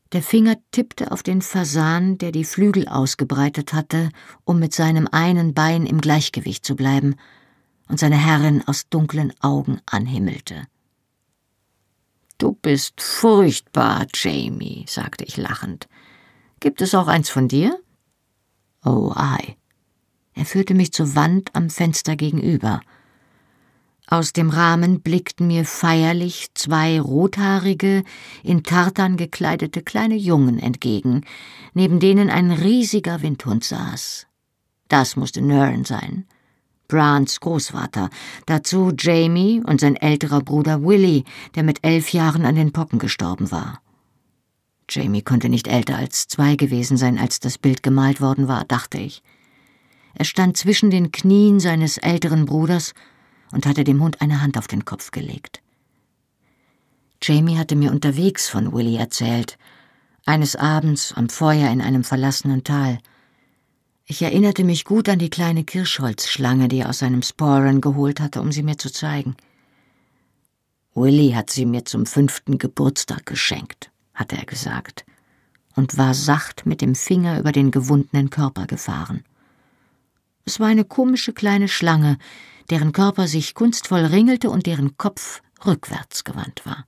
Der Finger tippte auf den Fasan, der die Flügel ausgebreitet hatte, um mit seinem einen Bein im Gleichgewicht zu bleiben, und seine Herrin aus dunklen Augen anhimmelte. »Du bist furchtbar, Jamie«, sagte ich lachend. »Gibt es auch eins von dir?« »Oh, ei.« Er führte mich zur Wand am Fenster gegenüber. Aus dem Rahmen blickten mir feierlich 2 rothaarige, in Tartan gekleidete kleine Jungen entgegen, neben denen ein riesiger Windhund saß. Das musste Nern sein, Brants Großvater, dazu Jamie und sein älterer Bruder Willie, der mit 11 Jahren an den Pocken gestorben war. Jamie konnte nicht älter als 2 gewesen sein, als das Bild gemalt worden war, dachte ich. Er stand zwischen den Knien seines älteren Bruders und hatte dem Hund eine Hand auf den Kopf gelegt. Jamie hatte mir unterwegs von Willie erzählt, eines Abends am Feuer in einem verlassenen Tal. Ich erinnerte mich gut an die kleine Kirschholzschlange, die er aus seinem Sporran geholt hatte, um sie mir zu zeigen. Willie hat sie mir zum 5. Geburtstag geschenkt, hatte er gesagt, und war sacht mit dem Finger über den gewundenen Körper gefahren. Es war eine komische kleine Schlange, deren Körper sich kunstvoll ringelte und deren Kopf rückwärts gewandt war.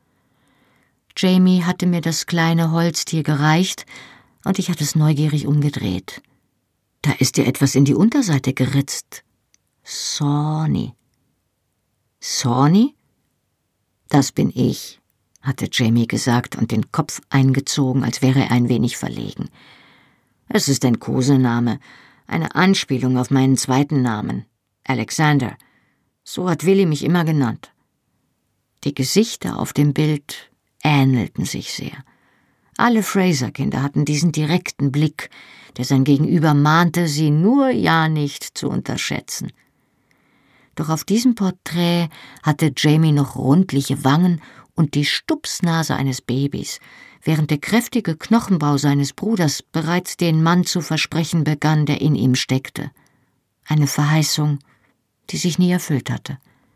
Jamie hatte mir das kleine Holztier gereicht, und ich hatte es neugierig umgedreht. »Da ist dir etwas in die Unterseite geritzt.« »Sawney.« »Sawney? Das bin ich«, hatte Jamie gesagt und den Kopf eingezogen, als wäre er ein wenig verlegen. »Es ist ein Kosename, eine Anspielung auf meinen zweiten Namen, Alexander. So hat Willi mich immer genannt.« Die Gesichter auf dem Bild ähnelten sich sehr. Alle Fraser-Kinder hatten diesen direkten Blick, der sein Gegenüber mahnte, sie nur ja nicht zu unterschätzen. Doch auf diesem Porträt hatte Jamie noch rundliche Wangen und die Stupsnase eines Babys, während der kräftige Knochenbau seines Bruders bereits den Mann zu versprechen begann, der in ihm steckte. Eine Verheißung, die sich nie erfüllt hatte.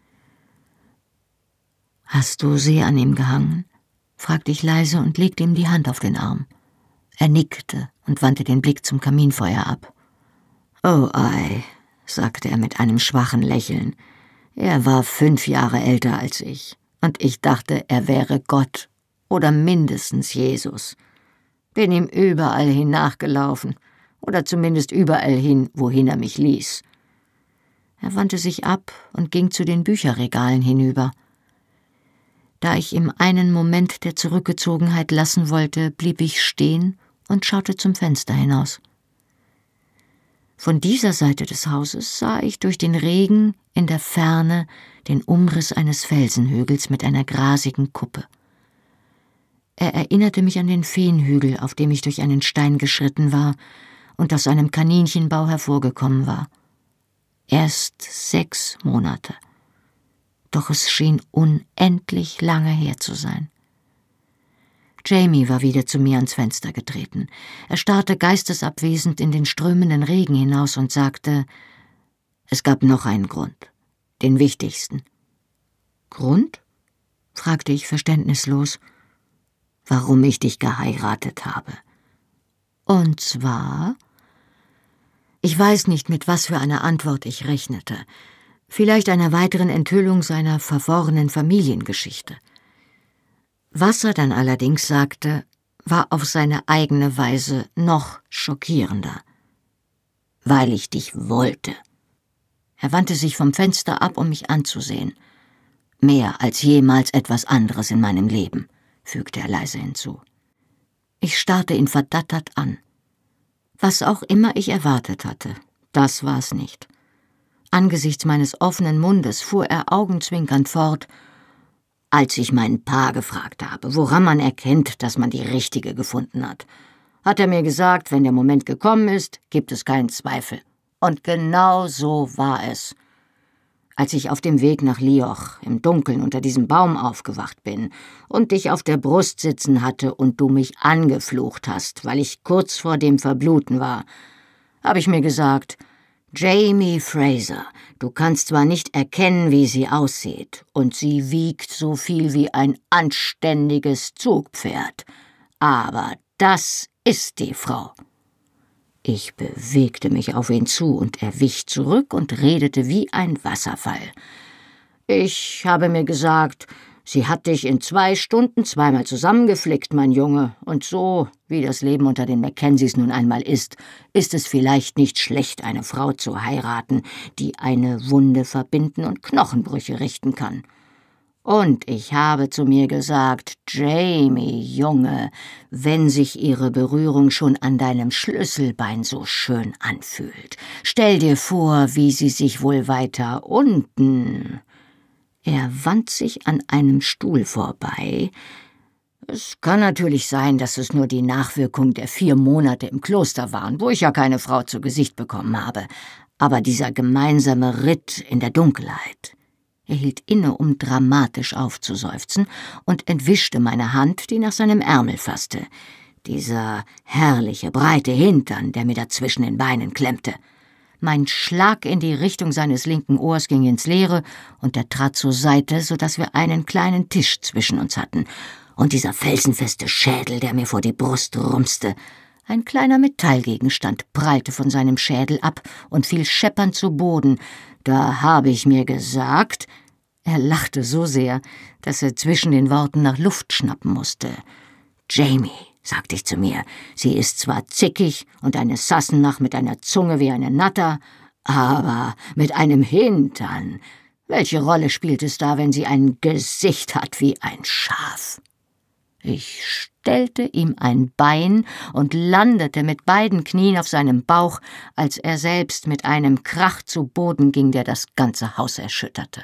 »Hast du sie an ihm gehangen?« fragte ich leise und legte ihm die Hand auf den Arm. Er nickte und wandte den Blick zum Kaminfeuer ab. »Oh ei«, sagte er mit einem schwachen Lächeln. »Er war 5 Jahre älter als ich, und ich dachte, er wäre Gott oder mindestens Jesus. Bin ihm überall hin nachgelaufen, oder zumindest überall hin, wohin er mich ließ.« Er wandte sich ab und ging zu den Bücherregalen hinüber. Da ich ihm einen Moment der Zurückgezogenheit lassen wollte, blieb ich stehen und schaute zum Fenster hinaus. Von dieser Seite des Hauses sah ich durch den Regen in der Ferne den Umriss eines Felsenhügels mit einer grasigen Kuppe. Er erinnerte mich an den Feenhügel, auf dem ich durch einen Stein geschritten war und aus einem Kaninchenbau hervorgekommen war. Erst 6 Monate. Doch es schien unendlich lange her zu sein. Jamie war wieder zu mir ans Fenster getreten. Er starrte geistesabwesend in den strömenden Regen hinaus und sagte, es gab noch einen Grund, den wichtigsten. »Grund?« fragte ich verständnislos. »Warum ich dich geheiratet habe.« »Und zwar?« Ich weiß nicht, mit was für einer Antwort ich rechnete. Vielleicht einer weiteren Enthüllung seiner verworrenen Familiengeschichte. Was er dann allerdings sagte, war auf seine eigene Weise noch schockierender. »Weil ich dich wollte.« Er wandte sich vom Fenster ab, um mich anzusehen. »Mehr als jemals etwas anderes in meinem Leben«, fügte er leise hinzu. Ich starrte ihn verdattert an. Was auch immer ich erwartet hatte, das war es nicht. Angesichts meines offenen Mundes fuhr er augenzwinkernd fort, als ich meinen Pa gefragt habe, woran man erkennt, dass man die Richtige gefunden hat, hat er mir gesagt, wenn der Moment gekommen ist, gibt es keinen Zweifel. Und genau so war es. Als ich auf dem Weg nach Lioch im Dunkeln unter diesem Baum aufgewacht bin und dich auf der Brust sitzen hatte und du mich angeflucht hast, weil ich kurz vor dem Verbluten war, habe ich mir gesagt, Jamie Fraser, du kannst zwar nicht erkennen, wie sie aussieht, und sie wiegt so viel wie ein anständiges Zugpferd, aber das ist die Frau.« Ich bewegte mich auf ihn zu und er wich zurück und redete wie ein Wasserfall. »Ich habe mir gesagt, sie hat dich in 2 Stunden zweimal zusammengeflickt, mein Junge, und so, wie das Leben unter den Mackenzies nun einmal ist es vielleicht nicht schlecht, eine Frau zu heiraten, die eine Wunde verbinden und Knochenbrüche richten kann. Und ich habe zu mir gesagt, Jamie, Junge, wenn sich ihre Berührung schon an deinem Schlüsselbein so schön anfühlt, stell dir vor, wie sie sich wohl weiter unten...« Er wand sich an einem Stuhl vorbei. »Es kann natürlich sein, dass es nur die Nachwirkung der 4 Monate im Kloster waren, wo ich ja keine Frau zu Gesicht bekommen habe. Aber dieser gemeinsame Ritt in der Dunkelheit...« Er hielt inne, um dramatisch aufzuseufzen, und entwischte meine Hand, die nach seinem Ärmel fasste. Dieser herrliche, breite Hintern, der mir dazwischen den Beinen klemmte. Mein Schlag in die Richtung seines linken Ohrs ging ins Leere, und er trat zur Seite, so dass wir einen kleinen Tisch zwischen uns hatten. Und dieser felsenfeste Schädel, der mir vor die Brust rumste. Ein kleiner Metallgegenstand prallte von seinem Schädel ab und fiel scheppernd zu Boden. Da habe ich mir gesagt... Er lachte so sehr, dass er zwischen den Worten nach Luft schnappen musste. »Jamie«, sagte ich zu mir, »sie ist zwar zickig und eine Sassenach mit einer Zunge wie eine Natter, aber mit einem Hintern. Welche Rolle spielt es da, wenn sie ein Gesicht hat wie ein Schaf?« Ich stellte ihm ein Bein und landete mit beiden Knien auf seinem Bauch, als er selbst mit einem Krach zu Boden ging, der das ganze Haus erschütterte.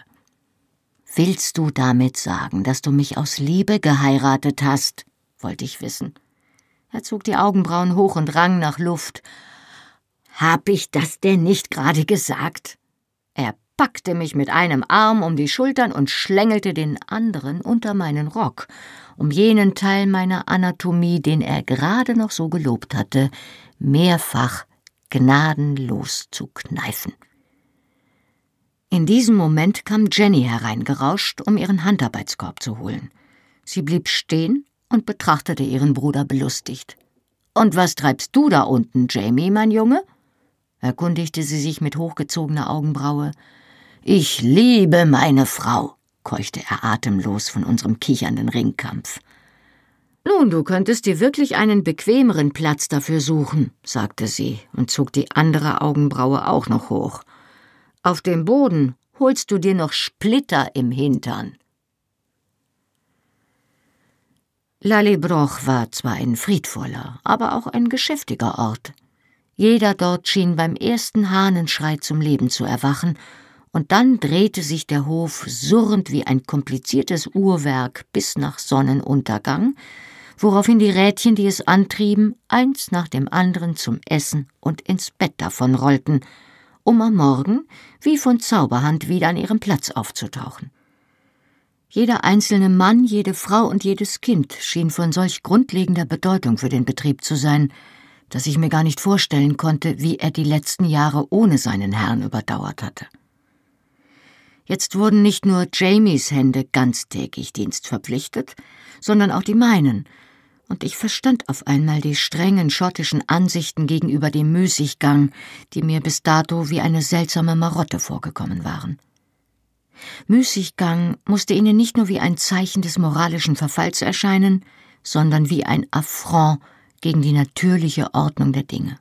»Willst du damit sagen, dass du mich aus Liebe geheiratet hast?« wollte ich wissen. Er zog die Augenbrauen hoch und rang nach Luft. »Hab ich das denn nicht gerade gesagt?« Er packte mich mit einem Arm um die Schultern und schlängelte den anderen unter meinen Rock, um jenen Teil meiner Anatomie, den er gerade noch so gelobt hatte, mehrfach gnadenlos zu kneifen. In diesem Moment kam Jenny hereingerauscht, um ihren Handarbeitskorb zu holen. Sie blieb stehen und betrachtete ihren Bruder belustigt. »Und was treibst du da unten, Jamie, mein Junge?« erkundigte sie sich mit hochgezogener Augenbraue. »Ich liebe meine Frau«, keuchte er atemlos von unserem kichernden Ringkampf. »Nun, du könntest dir wirklich einen bequemeren Platz dafür suchen«, sagte sie und zog die andere Augenbraue auch noch hoch. »Auf dem Boden holst du dir noch Splitter im Hintern.« Lallebroch war zwar ein friedvoller, aber auch ein geschäftiger Ort. Jeder dort schien beim ersten Hahnenschrei zum Leben zu erwachen, und dann drehte sich der Hof surrend wie ein kompliziertes Uhrwerk bis nach Sonnenuntergang, woraufhin die Rädchen, die es antrieben, eins nach dem anderen zum Essen und ins Bett davonrollten, um am Morgen wie von Zauberhand wieder an ihrem Platz aufzutauchen. Jeder einzelne Mann, jede Frau und jedes Kind schien von solch grundlegender Bedeutung für den Betrieb zu sein, dass ich mir gar nicht vorstellen konnte, wie er die letzten Jahre ohne seinen Herrn überdauert hatte. Jetzt wurden nicht nur Jamies Hände ganztägig dienstverpflichtet, sondern auch die meinen, und ich verstand auf einmal die strengen schottischen Ansichten gegenüber dem Müßiggang, die mir bis dato wie eine seltsame Marotte vorgekommen waren. Müßiggang musste ihnen nicht nur wie ein Zeichen des moralischen Verfalls erscheinen, sondern wie ein Affront gegen die natürliche Ordnung der Dinge.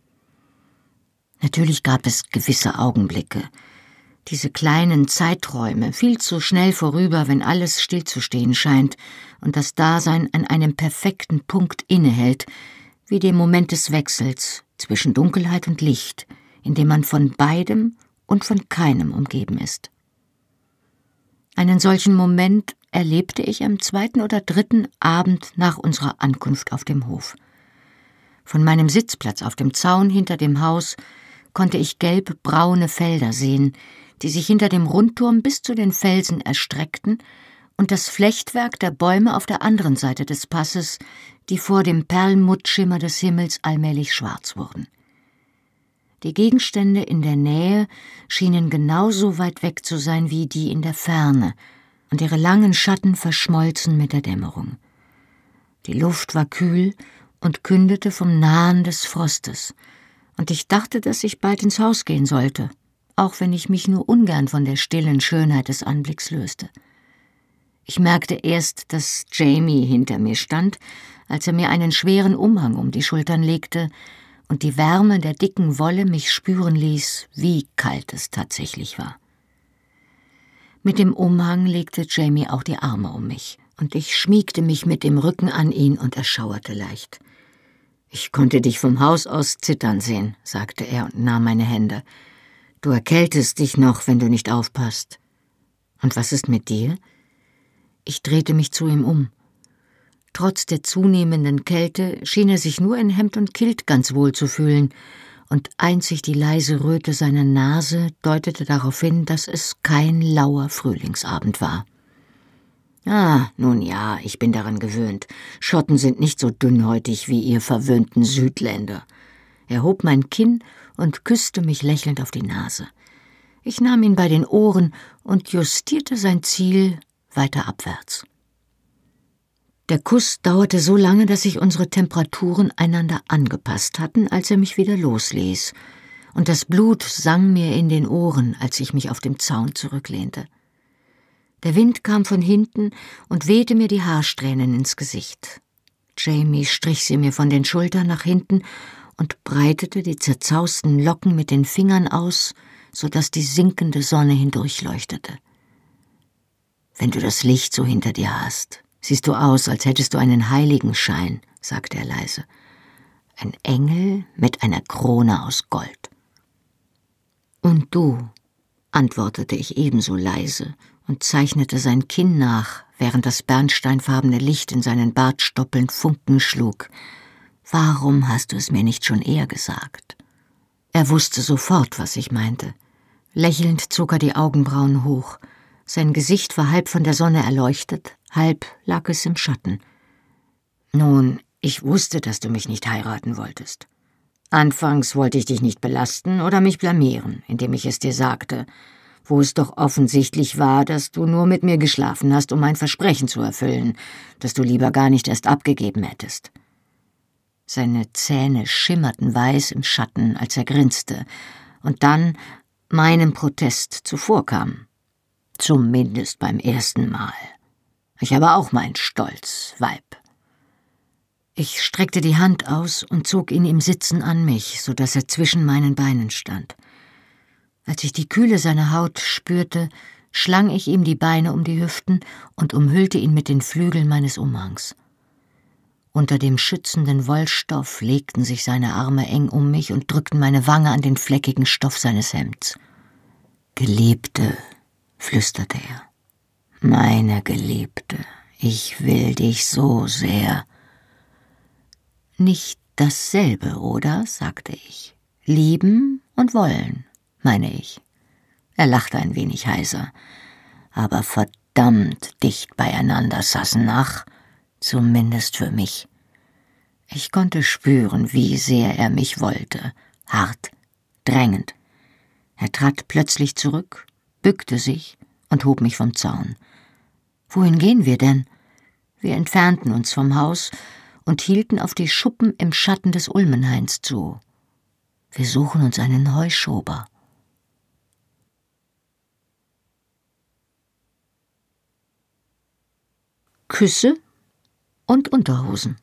Natürlich gab es gewisse Augenblicke, diese kleinen Zeiträume, viel zu schnell vorüber, wenn alles stillzustehen scheint und das Dasein an einem perfekten Punkt innehält, wie dem Moment des Wechsels zwischen Dunkelheit und Licht, in dem man von beidem und von keinem umgeben ist. Einen solchen Moment erlebte ich am 2. oder 3. Abend nach unserer Ankunft auf dem Hof. Von meinem Sitzplatz auf dem Zaun hinter dem Haus konnte ich gelb-braune Felder sehen, die sich hinter dem Rundturm bis zu den Felsen erstreckten, und das Flechtwerk der Bäume auf der anderen Seite des Passes, die vor dem Perlmuttschimmer des Himmels allmählich schwarz wurden. Die Gegenstände in der Nähe schienen genauso weit weg zu sein wie die in der Ferne, und ihre langen Schatten verschmolzen mit der Dämmerung. Die Luft war kühl und kündete vom Nahen des Frostes, und ich dachte, dass ich bald ins Haus gehen sollte, auch wenn ich mich nur ungern von der stillen Schönheit des Anblicks löste. Ich merkte erst, dass Jamie hinter mir stand, als er mir einen schweren Umhang um die Schultern legte und die Wärme der dicken Wolle mich spüren ließ, wie kalt es tatsächlich war. Mit dem Umhang legte Jamie auch die Arme um mich, und ich schmiegte mich mit dem Rücken an ihn und erschauerte leicht. »Ich konnte dich vom Haus aus zittern sehen«, sagte er und nahm meine Hände. »Du erkältest dich noch, wenn du nicht aufpasst.« »Und was ist mit dir?« Ich drehte mich zu ihm um. Trotz der zunehmenden Kälte schien er sich nur in Hemd und Kilt ganz wohl zu fühlen, und einzig die leise Röte seiner Nase deutete darauf hin, dass es kein lauer Frühlingsabend war. »Ah, nun ja, ich bin daran gewöhnt. Schotten sind nicht so dünnhäutig wie ihr verwöhnten Südländer.« Er hob mein Kinn und küsste mich lächelnd auf die Nase. Ich nahm ihn bei den Ohren und justierte sein Ziel weiter abwärts. Der Kuss dauerte so lange, dass sich unsere Temperaturen einander angepasst hatten, als er mich wieder losließ, und das Blut sang mir in den Ohren, als ich mich auf dem Zaun zurücklehnte. Der Wind kam von hinten und wehte mir die Haarsträhnen ins Gesicht. Jamie strich sie mir von den Schultern nach hinten und breitete die zerzausten Locken mit den Fingern aus, so dass die sinkende Sonne hindurchleuchtete. »Wenn du das Licht so hinter dir hast, siehst du aus, als hättest du einen Heiligenschein«, sagte er leise. »Ein Engel mit einer Krone aus Gold.« »Und du«, antwortete ich ebenso leise und zeichnete sein Kinn nach, während das bernsteinfarbene Licht in seinen Bartstoppeln Funken schlug. »Warum hast du es mir nicht schon eher gesagt?« Er wusste sofort, was ich meinte. Lächelnd zog er die Augenbrauen hoch. Sein Gesicht war halb von der Sonne erleuchtet, halb lag es im Schatten. »Nun, ich wusste, dass du mich nicht heiraten wolltest. Anfangs wollte ich dich nicht belasten oder mich blamieren, indem ich es dir sagte, wo es doch offensichtlich war, dass du nur mit mir geschlafen hast, um mein Versprechen zu erfüllen, das du lieber gar nicht erst abgegeben hättest.« Seine Zähne schimmerten weiß im Schatten, als er grinste und dann meinem Protest zuvorkam. »Zumindest beim ersten Mal. Ich habe auch meinen Stolz, Weib.« Ich streckte die Hand aus und zog ihn im Sitzen an mich, so dass er zwischen meinen Beinen stand. Als ich die Kühle seiner Haut spürte, schlang ich ihm die Beine um die Hüften und umhüllte ihn mit den Flügeln meines Umhangs. Unter dem schützenden Wollstoff legten sich seine Arme eng um mich und drückten meine Wange an den fleckigen Stoff seines Hemds. »Geliebte«, flüsterte er, »meine Geliebte, ich will dich so sehr.« »Nicht dasselbe, oder?«, sagte ich. »Lieben und wollen, meine ich.« Er lachte ein wenig heiser. »Aber verdammt dicht beieinander, Sassenach, zumindest für mich.« Ich konnte spüren, wie sehr er mich wollte, hart, drängend. Er trat plötzlich zurück, bückte sich und hob mich vom Zaun. »Wohin gehen wir denn?« Wir entfernten uns vom Haus und hielten auf die Schuppen im Schatten des Ulmenhains zu. »Wir suchen uns einen Heuschober.« Küsse und Unterhosen.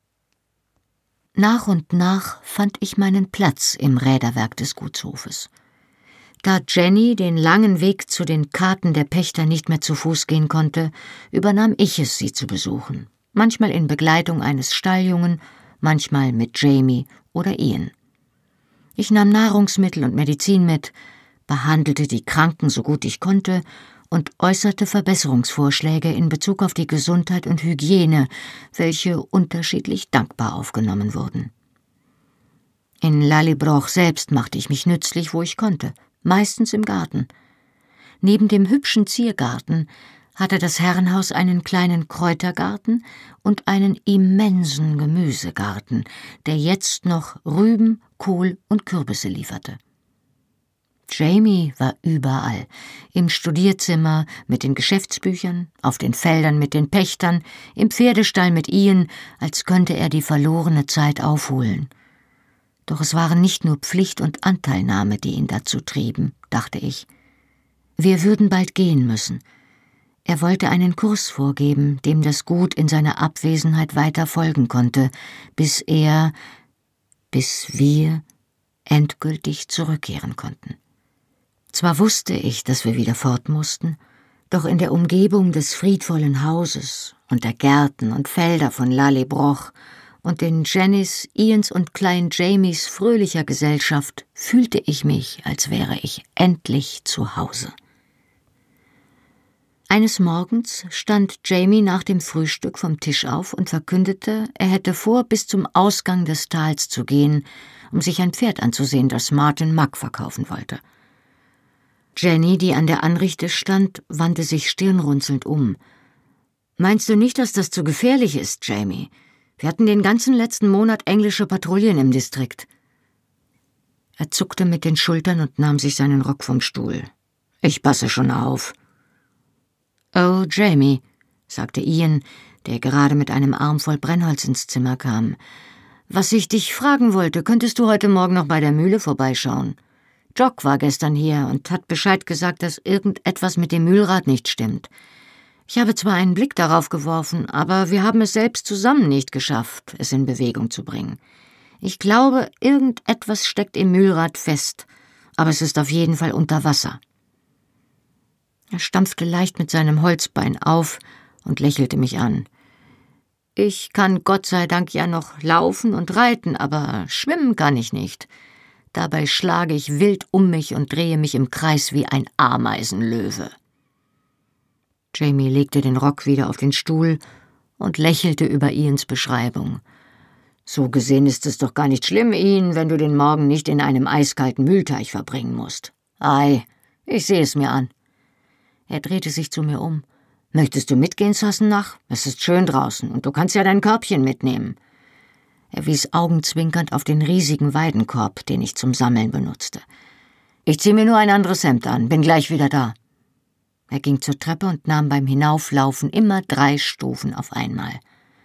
Nach und nach fand ich meinen Platz im Räderwerk des Gutshofes. Da Jenny den langen Weg zu den Karten der Pächter nicht mehr zu Fuß gehen konnte, übernahm ich es, sie zu besuchen. Manchmal in Begleitung eines Stalljungen, manchmal mit Jamie oder Ian. Ich nahm Nahrungsmittel und Medizin mit, behandelte die Kranken so gut ich konnte und äußerte Verbesserungsvorschläge in Bezug auf die Gesundheit und Hygiene, welche unterschiedlich dankbar aufgenommen wurden. In Lallybroch selbst machte ich mich nützlich, wo ich konnte, meistens im Garten. Neben dem hübschen Ziergarten hatte das Herrenhaus einen kleinen Kräutergarten und einen immensen Gemüsegarten, der jetzt noch Rüben, Kohl und Kürbisse lieferte. Jamie war überall. Im Studierzimmer mit den Geschäftsbüchern, auf den Feldern mit den Pächtern, im Pferdestall mit Ian, als könnte er die verlorene Zeit aufholen. Doch es waren nicht nur Pflicht und Anteilnahme, die ihn dazu trieben, dachte ich. Wir würden bald gehen müssen. Er wollte einen Kurs vorgeben, dem das Gut in seiner Abwesenheit weiter folgen konnte, bis wir endgültig zurückkehren konnten. Zwar wusste ich, dass wir wieder fort mussten, doch in der Umgebung des friedvollen Hauses und der Gärten und Felder von Lally Broch und den Jennys, Ians und kleinen Jamies fröhlicher Gesellschaft fühlte ich mich, als wäre ich endlich zu Hause. Eines Morgens stand Jamie nach dem Frühstück vom Tisch auf und verkündete, er hätte vor, bis zum Ausgang des Tals zu gehen, um sich ein Pferd anzusehen, das Martin Mack verkaufen wollte. Jenny, die an der Anrichte stand, wandte sich stirnrunzelnd um. »Meinst du nicht, dass das zu gefährlich ist, Jamie? Wir hatten den ganzen letzten Monat englische Patrouillen im Distrikt.« Er zuckte mit den Schultern und nahm sich seinen Rock vom Stuhl. »Ich passe schon auf.« »Oh, Jamie«, sagte Ian, der gerade mit einem Arm voll Brennholz ins Zimmer kam. »Was ich dich fragen wollte, könntest du heute Morgen noch bei der Mühle vorbeischauen? Jock war gestern hier und hat Bescheid gesagt, dass irgendetwas mit dem Mühlrad nicht stimmt. Ich habe zwar einen Blick darauf geworfen, aber wir haben es selbst zusammen nicht geschafft, es in Bewegung zu bringen. Ich glaube, irgendetwas steckt im Mühlrad fest, aber es ist auf jeden Fall unter Wasser.« Er stampfte leicht mit seinem Holzbein auf und lächelte mich an. »Ich kann Gott sei Dank ja noch laufen und reiten, aber schwimmen kann ich nicht. Dabei schlage ich wild um mich und drehe mich im Kreis wie ein Ameisenlöwe.« Jamie legte den Rock wieder auf den Stuhl und lächelte über Ians Beschreibung. »So gesehen ist es doch gar nicht schlimm, Ian, wenn du den Morgen nicht in einem eiskalten Mühlteich verbringen musst. Ei, ich sehe es mir an.« Er drehte sich zu mir um. »Möchtest du mitgehen, Sassenach? Es ist schön draußen und du kannst ja dein Körbchen mitnehmen.« Er wies augenzwinkernd auf den riesigen Weidenkorb, den ich zum Sammeln benutzte. »Ich ziehe mir nur ein anderes Hemd an, bin gleich wieder da.« Er ging zur Treppe und nahm beim Hinauflaufen immer 3 Stufen auf einmal.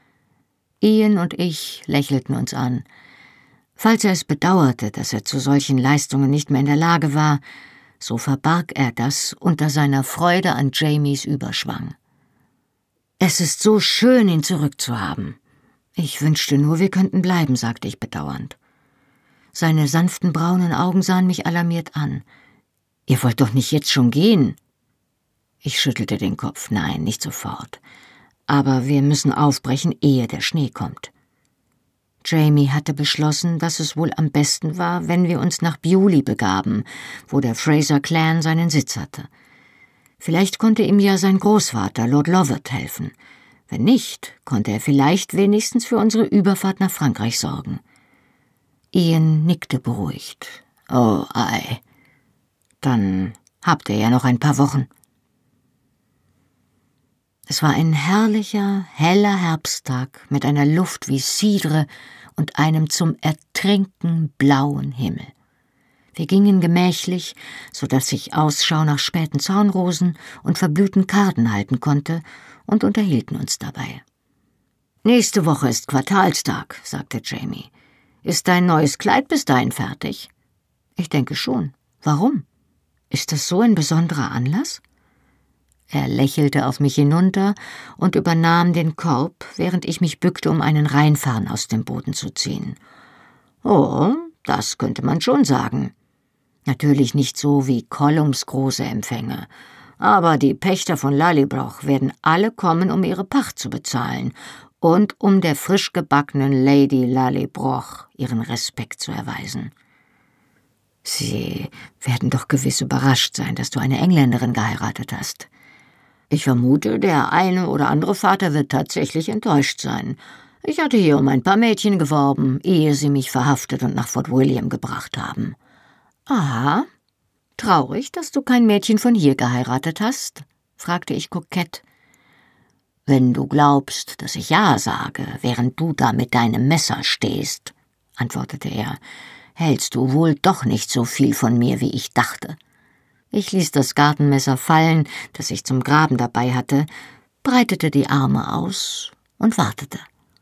Ian und ich lächelten uns an. Falls er es bedauerte, dass er zu solchen Leistungen nicht mehr in der Lage war, so verbarg er das unter seiner Freude an Jamies Überschwang. »Es ist so schön, ihn zurückzuhaben. Ich wünschte nur, wir könnten bleiben«, sagte ich bedauernd. Seine sanften braunen Augen sahen mich alarmiert an. »Ihr wollt doch nicht jetzt schon gehen?« Ich schüttelte den Kopf. »Nein, nicht sofort. Aber wir müssen aufbrechen, ehe der Schnee kommt.« Jamie hatte beschlossen, dass es wohl am besten war, wenn wir uns nach Bewley begaben, wo der Fraser-Clan seinen Sitz hatte. Vielleicht konnte ihm ja sein Großvater, Lord Lovat, helfen. Wenn nicht, konnte er vielleicht wenigstens für unsere Überfahrt nach Frankreich sorgen. Ian nickte beruhigt. »Oh, ei. Dann habt ihr ja noch ein paar Wochen.« Es war ein herrlicher, heller Herbsttag mit einer Luft wie Cidre und einem zum Ertrinken blauen Himmel. Wir gingen gemächlich, so dass ich Ausschau nach späten Zaunrosen und verblühten Karden halten konnte, und unterhielten uns dabei. »Nächste Woche ist Quartalstag«, sagte Jamie. »Ist dein neues Kleid bis dahin fertig?« »Ich denke schon. Warum? Ist das so ein besonderer Anlass?« Er lächelte auf mich hinunter und übernahm den Korb, während ich mich bückte, um einen Rheinfarn aus dem Boden zu ziehen. »Oh, das könnte man schon sagen. Natürlich nicht so wie Collums große Empfänge, aber die Pächter von Lallybroch werden alle kommen, um ihre Pacht zu bezahlen und um der frisch gebackenen Lady Lallybroch ihren Respekt zu erweisen.« »Sie werden doch gewiss überrascht sein, dass du eine Engländerin geheiratet hast.« »Ich vermute, der eine oder andere Vater wird tatsächlich enttäuscht sein. Ich hatte hier um ein paar Mädchen geworben, ehe sie mich verhaftet und nach Fort William gebracht haben.« »Aha. Traurig, dass du kein Mädchen von hier geheiratet hast?« fragte ich kokett. »Wenn du glaubst, dass ich Ja sage, während du da mit deinem Messer stehst«, antwortete er, hältst du wohl doch nicht so viel von mir, wie ich dachte. Ich ließ das Gartenmesser fallen, das ich zum Graben dabei hatte, breitete die Arme aus und wartete.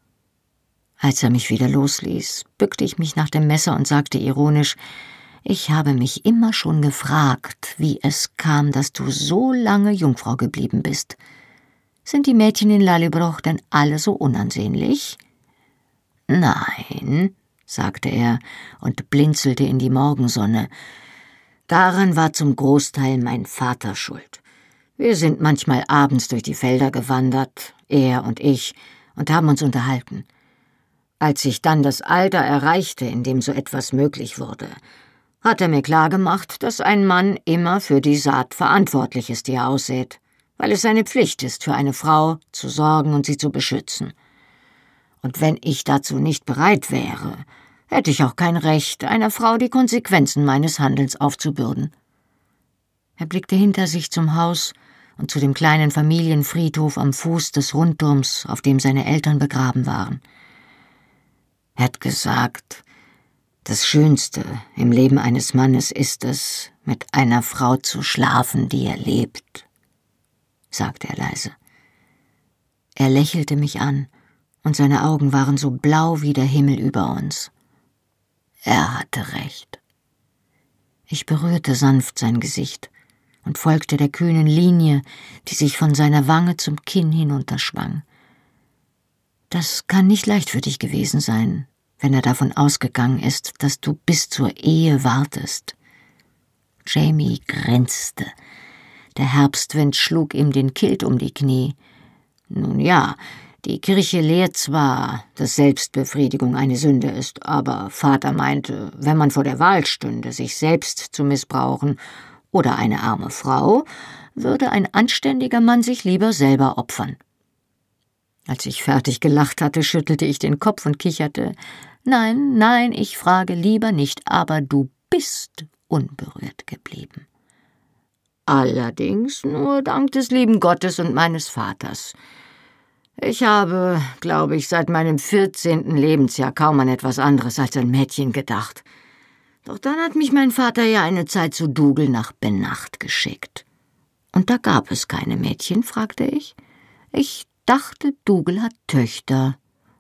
Als er mich wieder losließ, bückte ich mich nach dem Messer und sagte ironisch: Ich habe mich immer schon gefragt, wie es kam, dass du so lange Jungfrau geblieben bist. Sind die Mädchen in Lallybroch denn alle so unansehnlich? Nein, sagte er und blinzelte in die Morgensonne. Daran war zum Großteil mein Vater schuld. Wir sind manchmal abends durch die Felder gewandert, er und ich, und haben uns unterhalten. Als ich dann das Alter erreichte, in dem so etwas möglich wurde, hat er mir klargemacht, dass ein Mann immer für die Saat verantwortlich ist, die er aussät, weil es seine Pflicht ist, für eine Frau zu sorgen und sie zu beschützen. Und wenn ich dazu nicht bereit wäre, hätte ich auch kein Recht, einer Frau die Konsequenzen meines Handelns aufzubürden. Er blickte hinter sich zum Haus und zu dem kleinen Familienfriedhof am Fuß des Rundturms, auf dem seine Eltern begraben waren. Er hat gesagt, das Schönste im Leben eines Mannes ist es, mit einer Frau zu schlafen, die er liebt, sagte er leise. Er lächelte mich an, und seine Augen waren so blau wie der Himmel über uns. Er hatte recht. Ich berührte sanft sein Gesicht und folgte der kühnen Linie, die sich von seiner Wange zum Kinn hinunterschwang. Das kann nicht leicht für dich gewesen sein, wenn er davon ausgegangen ist, dass du bis zur Ehe wartest. Jamie grinste. Der Herbstwind schlug ihm den Kilt um die Knie. Nun ja, die Kirche lehrt zwar, dass Selbstbefriedigung eine Sünde ist, aber Vater meinte, wenn man vor der Wahl stünde, sich selbst zu missbrauchen oder eine arme Frau, würde ein anständiger Mann sich lieber selber opfern. Als ich fertig gelacht hatte, schüttelte ich den Kopf und kicherte. Nein, nein, ich frage lieber nicht, aber du bist unberührt geblieben. Allerdings nur dank des lieben Gottes und meines Vaters. Ich habe, glaube ich, seit meinem 14. Lebensjahr kaum an etwas anderes als ein Mädchen gedacht. Doch dann hat mich mein Vater ja eine Zeit zu Dougal nach Benacht geschickt. Und da gab es keine Mädchen, fragte ich. Ich dachte, Dougal hat Töchter.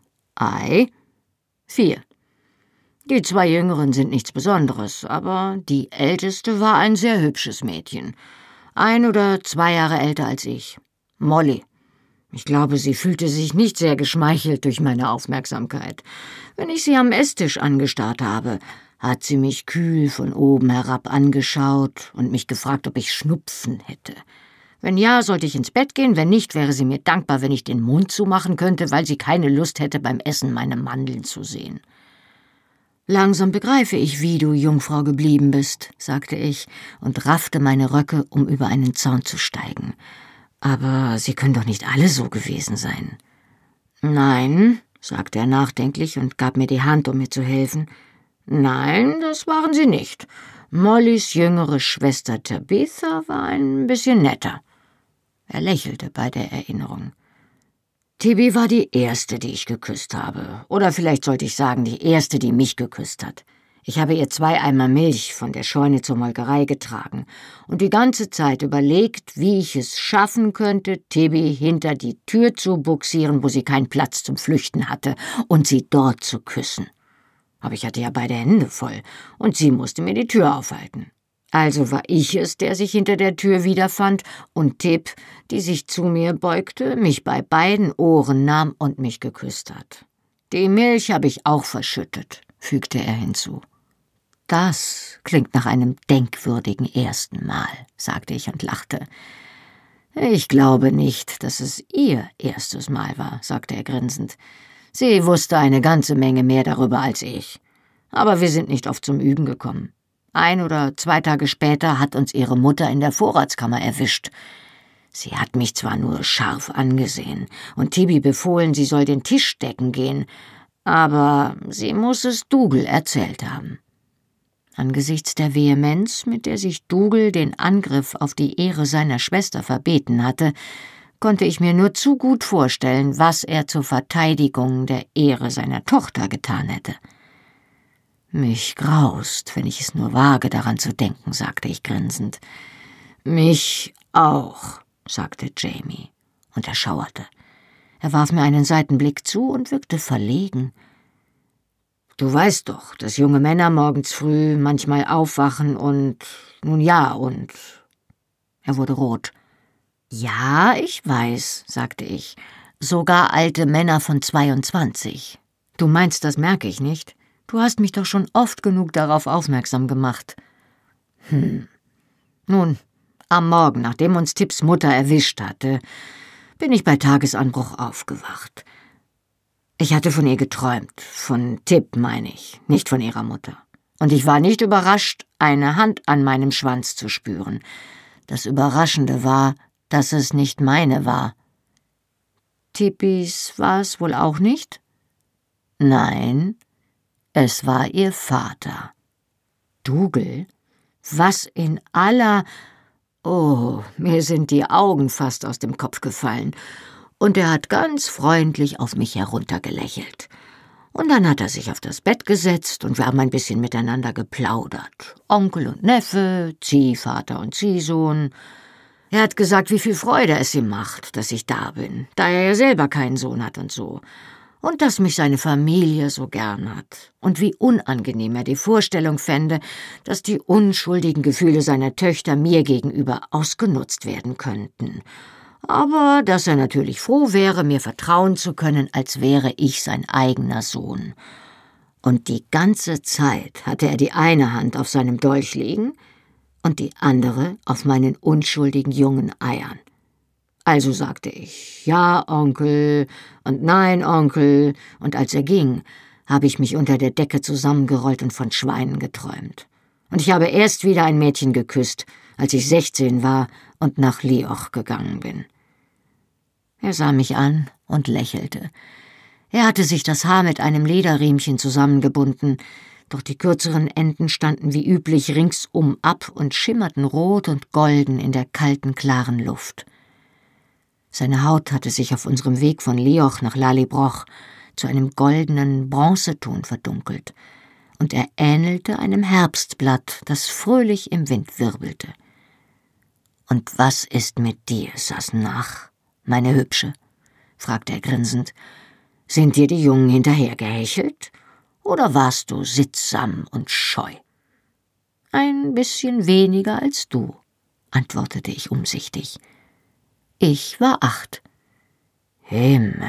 Ei, 4. Die 2 Jüngeren sind nichts Besonderes, aber die älteste war ein sehr hübsches Mädchen. 1 oder 2 Jahre älter als ich. Molly. Ich glaube, sie fühlte sich nicht sehr geschmeichelt durch meine Aufmerksamkeit. Wenn ich sie am Esstisch angestarrt habe, hat sie mich kühl von oben herab angeschaut und mich gefragt, ob ich Schnupfen hätte. Wenn ja, sollte ich ins Bett gehen, wenn nicht, wäre sie mir dankbar, wenn ich den Mund zumachen könnte, weil sie keine Lust hätte, beim Essen meine Mandeln zu sehen. »Langsam begreife ich, wie du Jungfrau geblieben bist«, sagte ich und raffte meine Röcke, um über einen Zaun zu steigen. »Aber sie können doch nicht alle so gewesen sein.« »Nein«, sagte er nachdenklich und gab mir die Hand, um mir zu helfen. »Nein, das waren sie nicht. Mollys jüngere Schwester Tabitha war ein bisschen netter.« Er lächelte bei der Erinnerung. »Tibi war die erste, die ich geküsst habe. Oder vielleicht sollte ich sagen, die erste, die mich geküsst hat. Ich habe ihr 2 Eimer Milch von der Scheune zur Molkerei getragen und die ganze Zeit überlegt, wie ich es schaffen könnte, Tibi hinter die Tür zu bugsieren, wo sie keinen Platz zum Flüchten hatte, und sie dort zu küssen. Aber ich hatte ja beide Hände voll und sie musste mir die Tür aufhalten. Also war ich es, der sich hinter der Tür wiederfand, und Tib, die sich zu mir beugte, mich bei beiden Ohren nahm und mich geküsst hat. Die Milch habe ich auch verschüttet«, fügte er hinzu. »Das klingt nach einem denkwürdigen ersten Mal«, sagte ich und lachte. »Ich glaube nicht, dass es ihr erstes Mal war«, sagte er grinsend. »Sie wusste eine ganze Menge mehr darüber als ich. Aber wir sind nicht oft zum Üben gekommen. 1 oder 2 Tage später hat uns ihre Mutter in der Vorratskammer erwischt. Sie hat mich zwar nur scharf angesehen und Tibi befohlen, sie soll den Tisch decken gehen, aber sie muss es Dougal erzählt haben.« Angesichts der Vehemenz, mit der sich Dougal den Angriff auf die Ehre seiner Schwester verbeten hatte, konnte ich mir nur zu gut vorstellen, was er zur Verteidigung der Ehre seiner Tochter getan hätte. »Mich graust, wenn ich es nur wage, daran zu denken«, sagte ich grinsend. »Mich auch«, sagte Jamie, und er schauerte. Er warf mir einen Seitenblick zu und wirkte verlegen. »Du weißt doch, dass junge Männer morgens früh manchmal aufwachen und, nun ja, und...« Er wurde rot. »Ja, ich weiß«, sagte ich, »sogar alte Männer von 22. Du meinst, das merke ich nicht? Du hast mich doch schon oft genug darauf aufmerksam gemacht.« Nun, am Morgen, nachdem uns Tips Mutter erwischt hatte, bin ich bei Tagesanbruch aufgewacht. Ich hatte von ihr geträumt, von Tip meine ich, nicht von ihrer Mutter. Und ich war nicht überrascht, eine Hand an meinem Schwanz zu spüren. Das Überraschende war, dass es nicht meine war. Tippis war es wohl auch nicht? Nein, es war ihr Vater. Dougal? Was in aller... Oh, mir sind die Augen fast aus dem Kopf gefallen. Und er hat ganz freundlich auf mich heruntergelächelt. Und dann hat er sich auf das Bett gesetzt und wir haben ein bisschen miteinander geplaudert. Onkel und Neffe, Ziehvater und Ziehsohn. Er hat gesagt, wie viel Freude es ihm macht, dass ich da bin, da er ja selber keinen Sohn hat und so. Und dass mich seine Familie so gern hat. Und wie unangenehm er die Vorstellung fände, dass die unschuldigen Gefühle seiner Töchter mir gegenüber ausgenutzt werden könnten. Aber dass er natürlich froh wäre, mir vertrauen zu können, als wäre ich sein eigener Sohn. Und die ganze Zeit hatte er die eine Hand auf seinem Dolch liegen und die andere auf meinen unschuldigen jungen Eiern. Also sagte ich, ja, Onkel, und nein, Onkel, und als er ging, habe ich mich unter der Decke zusammengerollt und von Schweinen geträumt. Und ich habe erst wieder ein Mädchen geküsst, als ich 16 war und nach Lioch gegangen bin. Er sah mich an und lächelte. Er hatte sich das Haar mit einem Lederriemchen zusammengebunden, doch die kürzeren Enden standen wie üblich ringsum ab und schimmerten rot und golden in der kalten, klaren Luft. Seine Haut hatte sich auf unserem Weg von Lioch nach Lallybroch zu einem goldenen Bronzeton verdunkelt, und er ähnelte einem Herbstblatt, das fröhlich im Wind wirbelte. »Und was ist mit dir, Sassenach, meine Hübsche?« fragte er grinsend. »Sind dir die Jungen hinterhergehechelt, oder warst du sittsam und scheu?« »Ein bisschen weniger als du«, antwortete ich umsichtig. »Ich war 8. »Himmel,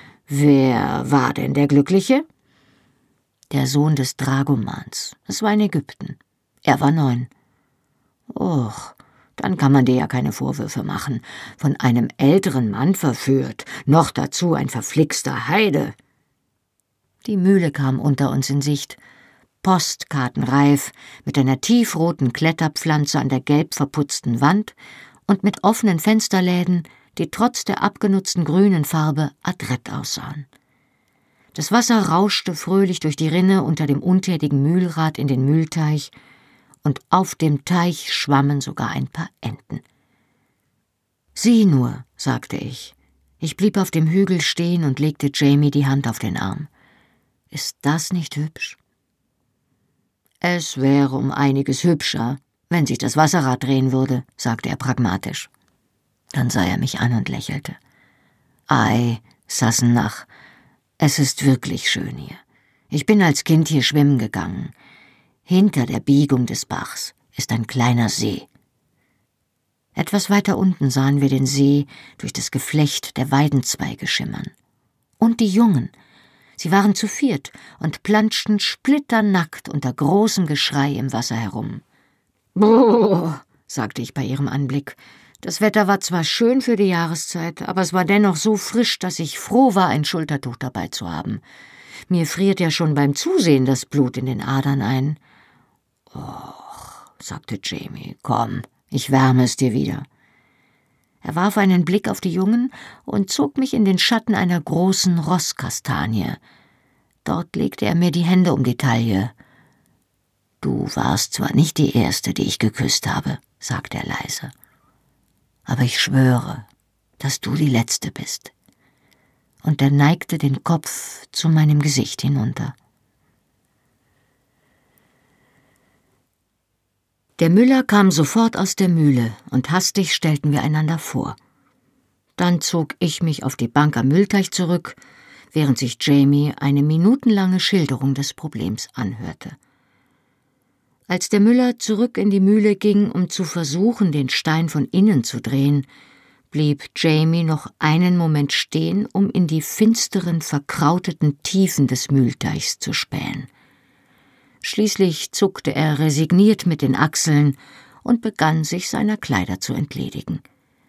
wer war denn der Glückliche?« »Der Sohn des Dragomans. Es war in Ägypten. Er war 9. »Och, dann kann man dir ja keine Vorwürfe machen. Von einem älteren Mann verführt, noch dazu ein verflixter Heide.« Die Mühle kam unter uns in Sicht, postkartenreif, mit einer tiefroten Kletterpflanze an der gelb verputzten Wand und mit offenen Fensterläden, die trotz der abgenutzten grünen Farbe adrett aussahen. Das Wasser rauschte fröhlich durch die Rinne unter dem untätigen Mühlrad in den Mühlteich, und auf dem Teich schwammen sogar ein paar Enten. »Sieh nur«, sagte ich. Ich blieb auf dem Hügel stehen und legte Jamie die Hand auf den Arm. »Ist das nicht hübsch?« »Es wäre um einiges hübscher, wenn sich das Wasserrad drehen würde«, sagte er pragmatisch. Dann sah er mich an und lächelte. »Ei, Sassenach, es ist wirklich schön hier. Ich bin als Kind hier schwimmen gegangen. Hinter der Biegung des Bachs ist ein kleiner See.« Etwas weiter unten sahen wir den See durch das Geflecht der Weidenzweige schimmern. Und die Jungen. Sie waren zu 4 und planschten splitternackt unter großem Geschrei im Wasser herum. »Brrr«, sagte ich bei ihrem Anblick. Das Wetter war zwar schön für die Jahreszeit, aber es war dennoch so frisch, dass ich froh war, ein Schultertuch dabei zu haben. Mir friert ja schon beim Zusehen das Blut in den Adern ein. »Och«, sagte Jamie, »komm, ich wärme es dir wieder.« Er warf einen Blick auf die Jungen und zog mich in den Schatten einer großen Rosskastanie. Dort legte er mir die Hände um die Taille. »Du warst zwar nicht die Erste, die ich geküsst habe«, sagte er leise, »aber ich schwöre, dass du die Letzte bist.« Und er neigte den Kopf zu meinem Gesicht hinunter. Der Müller kam sofort aus der Mühle und hastig stellten wir einander vor. Dann zog ich mich auf die Bank am Mühlteich zurück, während sich Jamie eine minutenlange Schilderung des Problems anhörte. Als der Müller zurück in die Mühle ging, um zu versuchen, den Stein von innen zu drehen, blieb Jamie noch einen Moment stehen, um in die finsteren, verkrauteten Tiefen des Mühlteichs zu spähen. Schließlich zuckte er resigniert mit den Achseln und begann, sich seiner Kleider zu entledigen.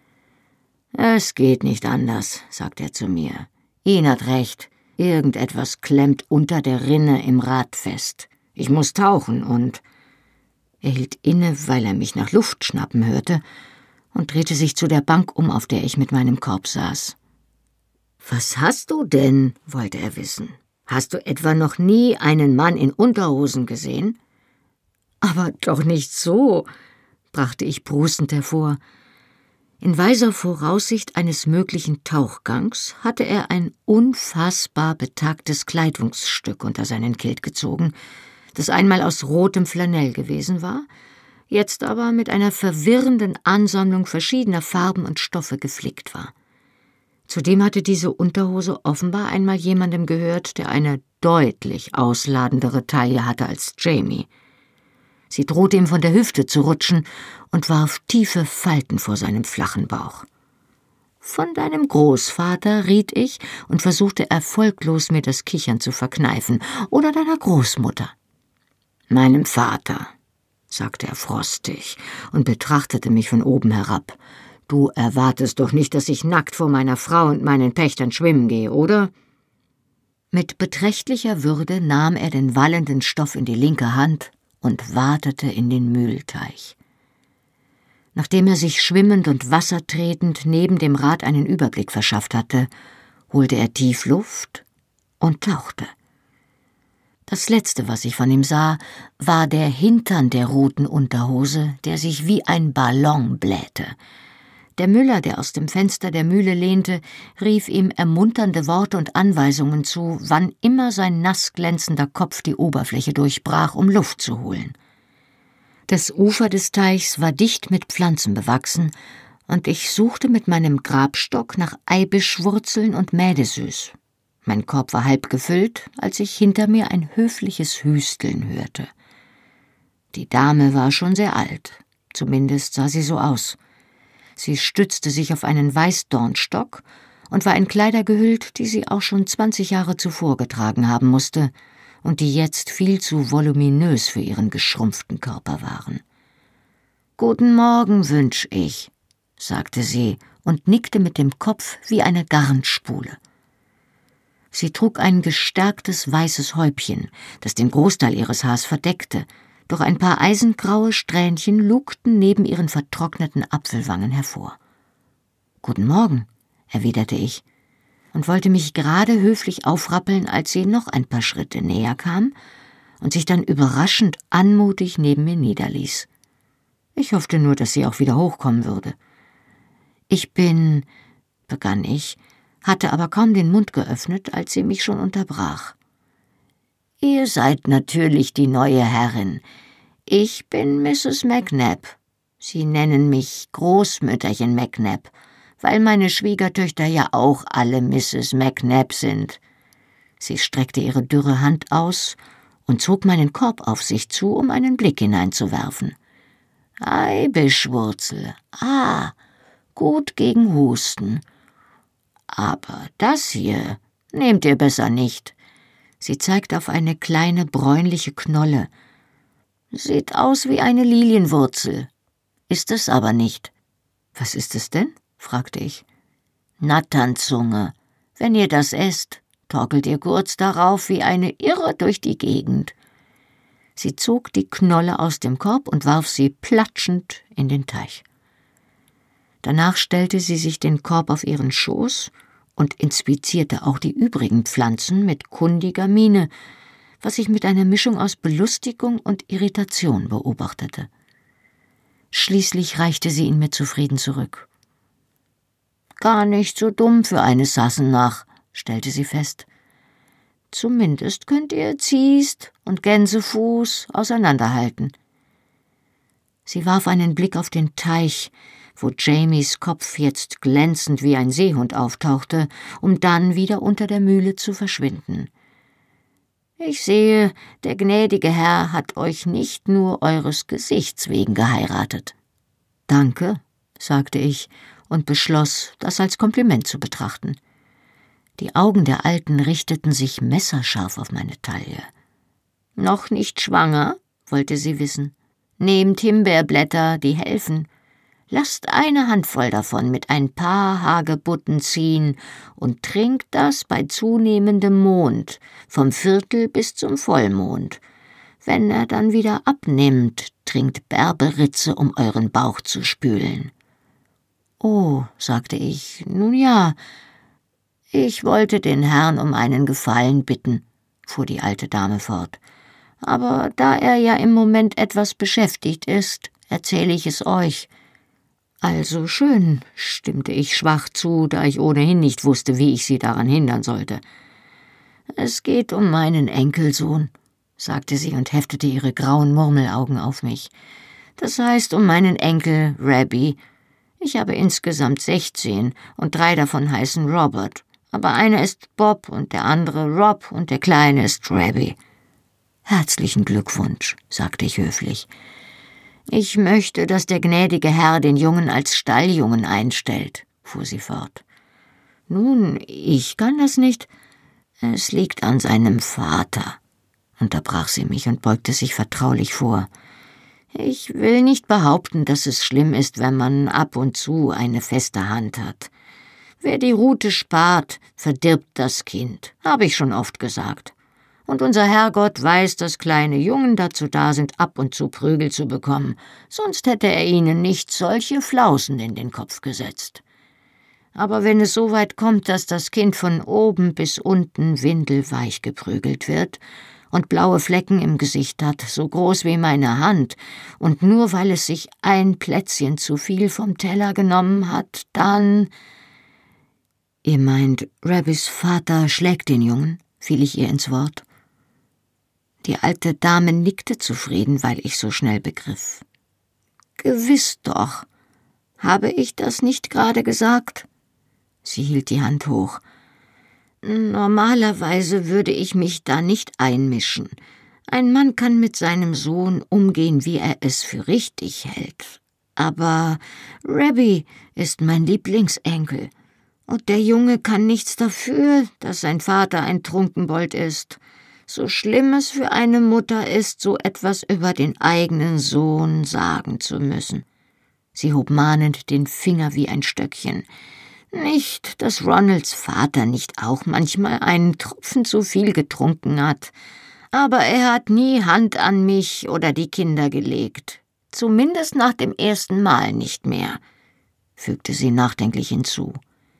»Es geht nicht anders«, sagte er zu mir. »Ian hat recht, irgendetwas klemmt unter der Rinne im Rad fest. Ich muss tauchen und...« Er hielt inne, weil er mich nach Luft schnappen hörte, und drehte sich zu der Bank um, auf der ich mit meinem Korb saß. »Was hast du denn?« wollte er wissen. »Hast du etwa noch nie einen Mann in Unterhosen gesehen?« »Aber doch nicht so«, brachte ich prustend hervor. In weiser Voraussicht eines möglichen Tauchgangs hatte er ein unfassbar betagtes Kleidungsstück unter seinen Kilt gezogen, das einmal aus rotem Flanell gewesen war, jetzt aber mit einer verwirrenden Ansammlung verschiedener Farben und Stoffe geflickt war. Zudem hatte diese Unterhose offenbar einmal jemandem gehört, der eine deutlich ausladendere Taille hatte als Jamie. Sie drohte ihm von der Hüfte zu rutschen und warf tiefe Falten vor seinem flachen Bauch. »Von deinem Großvater«, riet ich und versuchte erfolglos, mir das Kichern zu verkneifen, »oder deiner Großmutter.« »Meinem Vater«, sagte er frostig und betrachtete mich von oben herab. »Du erwartest doch nicht, dass ich nackt vor meiner Frau und meinen Pächtern schwimmen gehe, oder?« Mit beträchtlicher Würde nahm er den wallenden Stoff in die linke Hand und watete in den Mühlteich. Nachdem er sich schwimmend und wassertretend neben dem Rad einen Überblick verschafft hatte, holte er tief Luft und tauchte. Das Letzte, was ich von ihm sah, war der Hintern der roten Unterhose, der sich wie ein Ballon blähte. Der Müller, der aus dem Fenster der Mühle lehnte, rief ihm ermunternde Worte und Anweisungen zu, wann immer sein nass glänzender Kopf die Oberfläche durchbrach, um Luft zu holen. Das Ufer des Teichs war dicht mit Pflanzen bewachsen, und ich suchte mit meinem Grabstock nach Eibischwurzeln und Mädesüß. Mein Korb war halb gefüllt, als ich hinter mir ein höfliches Hüsteln hörte. Die Dame war schon sehr alt, zumindest sah sie so aus. Sie stützte sich auf einen Weißdornstock und war in Kleider gehüllt, die sie auch schon 20 Jahre zuvor getragen haben musste und die jetzt viel zu voluminös für ihren geschrumpften Körper waren. »Guten Morgen, wünsch ich«, sagte sie und nickte mit dem Kopf wie eine Garnspule. Sie trug ein gestärktes weißes Häubchen, das den Großteil ihres Haars verdeckte, doch ein paar eisengraue Strähnchen lugten neben ihren vertrockneten Apfelwangen hervor. »Guten Morgen«, erwiderte ich und wollte mich gerade höflich aufrappeln, als sie noch ein paar Schritte näher kam und sich dann überraschend anmutig neben mir niederließ. Ich hoffte nur, dass sie auch wieder hochkommen würde. »Ich bin«, begann ich, hatte aber kaum den Mund geöffnet, als sie mich schon unterbrach. »Ihr seid natürlich die neue Herrin. Ich bin Mrs. McNabb. Sie nennen mich Großmütterchen McNabb, weil meine Schwiegertöchter ja auch alle Mrs. McNabb sind.« Sie streckte ihre dürre Hand aus und zog meinen Korb auf sich zu, um einen Blick hineinzuwerfen. »Eibischwurzel, gut gegen Husten. Aber das hier nehmt ihr besser nicht.« Sie zeigt auf eine kleine bräunliche Knolle. »Sieht aus wie eine Lilienwurzel, ist es aber nicht.« »Was ist es denn?« fragte ich. »Natternzunge. Wenn ihr das esst, torkelt ihr kurz darauf wie eine Irre durch die Gegend.« Sie zog die Knolle aus dem Korb und warf sie platschend in den Teich. Danach stellte sie sich den Korb auf ihren Schoß und inspizierte auch die übrigen Pflanzen mit kundiger Miene, was ich mit einer Mischung aus Belustigung und Irritation beobachtete. Schließlich reichte sie ihn mir zufrieden zurück. »Gar nicht so dumm für eine Sassenach«, stellte sie fest. »Zumindest könnt ihr Ziest und Gänsefuß auseinanderhalten.« Sie warf einen Blick auf den Teich, wo Jamies Kopf jetzt glänzend wie ein Seehund auftauchte, um dann wieder unter der Mühle zu verschwinden. »Ich sehe, der gnädige Herr hat euch nicht nur eures Gesichts wegen geheiratet.« »Danke«, sagte ich und beschloss, das als Kompliment zu betrachten. Die Augen der Alten richteten sich messerscharf auf meine Taille. »Noch nicht schwanger?« wollte sie wissen. »Nehmt Himbeerblätter, die helfen. Lasst eine Handvoll davon mit ein paar Hagebutten ziehen und trinkt das bei zunehmendem Mond, vom Viertel bis zum Vollmond. Wenn er dann wieder abnimmt, trinkt Berberitze, um euren Bauch zu spülen.« »Oh«, sagte ich, »nun ja, ich wollte den Herrn um einen Gefallen bitten«, fuhr die alte Dame fort. »Aber da er ja im Moment etwas beschäftigt ist, erzähle ich es euch.« »Also schön«, stimmte ich schwach zu, da ich ohnehin nicht wusste, wie ich sie daran hindern sollte. »Es geht um meinen Enkelsohn«, sagte sie und heftete ihre grauen Murmelaugen auf mich. »Das heißt um meinen Enkel Rabbi. Ich habe insgesamt 16 und 3 davon heißen Robert. Aber einer ist Bob und der andere Rob und der Kleine ist Rabbi.« »Herzlichen Glückwunsch«, sagte ich höflich. »Ich möchte, dass der gnädige Herr den Jungen als Stalljungen einstellt«, fuhr sie fort. »Nun, ich kann das nicht. Es liegt an seinem Vater«, unterbrach sie mich und beugte sich vertraulich vor. »Ich will nicht behaupten, dass es schlimm ist, wenn man ab und zu eine feste Hand hat. Wer die Rute spart, verdirbt das Kind, habe ich schon oft gesagt. Und unser Herrgott weiß, dass kleine Jungen dazu da sind, ab und zu Prügel zu bekommen, sonst hätte er ihnen nicht solche Flausen in den Kopf gesetzt. Aber wenn es so weit kommt, dass das Kind von oben bis unten windelweich geprügelt wird und blaue Flecken im Gesicht hat, so groß wie meine Hand, und nur weil es sich ein Plätzchen zu viel vom Teller genommen hat, dann...« »Ihr meint, Rabbis Vater schlägt den Jungen?«, fiel ich ihr ins Wort. Die alte Dame nickte zufrieden, weil ich so schnell begriff. »Gewiss doch. Habe ich das nicht gerade gesagt?« Sie hielt die Hand hoch. »Normalerweise würde ich mich da nicht einmischen. Ein Mann kann mit seinem Sohn umgehen, wie er es für richtig hält. Aber Rabbi ist mein Lieblingsenkel. Und der Junge kann nichts dafür, dass sein Vater ein Trunkenbold ist. So schlimm es für eine Mutter ist, so etwas über den eigenen Sohn sagen zu müssen.« Sie hob mahnend den Finger wie ein Stöckchen. »Nicht, dass Ronalds Vater nicht auch manchmal einen Tropfen zu viel getrunken hat. Aber er hat nie Hand an mich oder die Kinder gelegt. Zumindest nach dem ersten Mal nicht mehr«, fügte sie nachdenklich hinzu.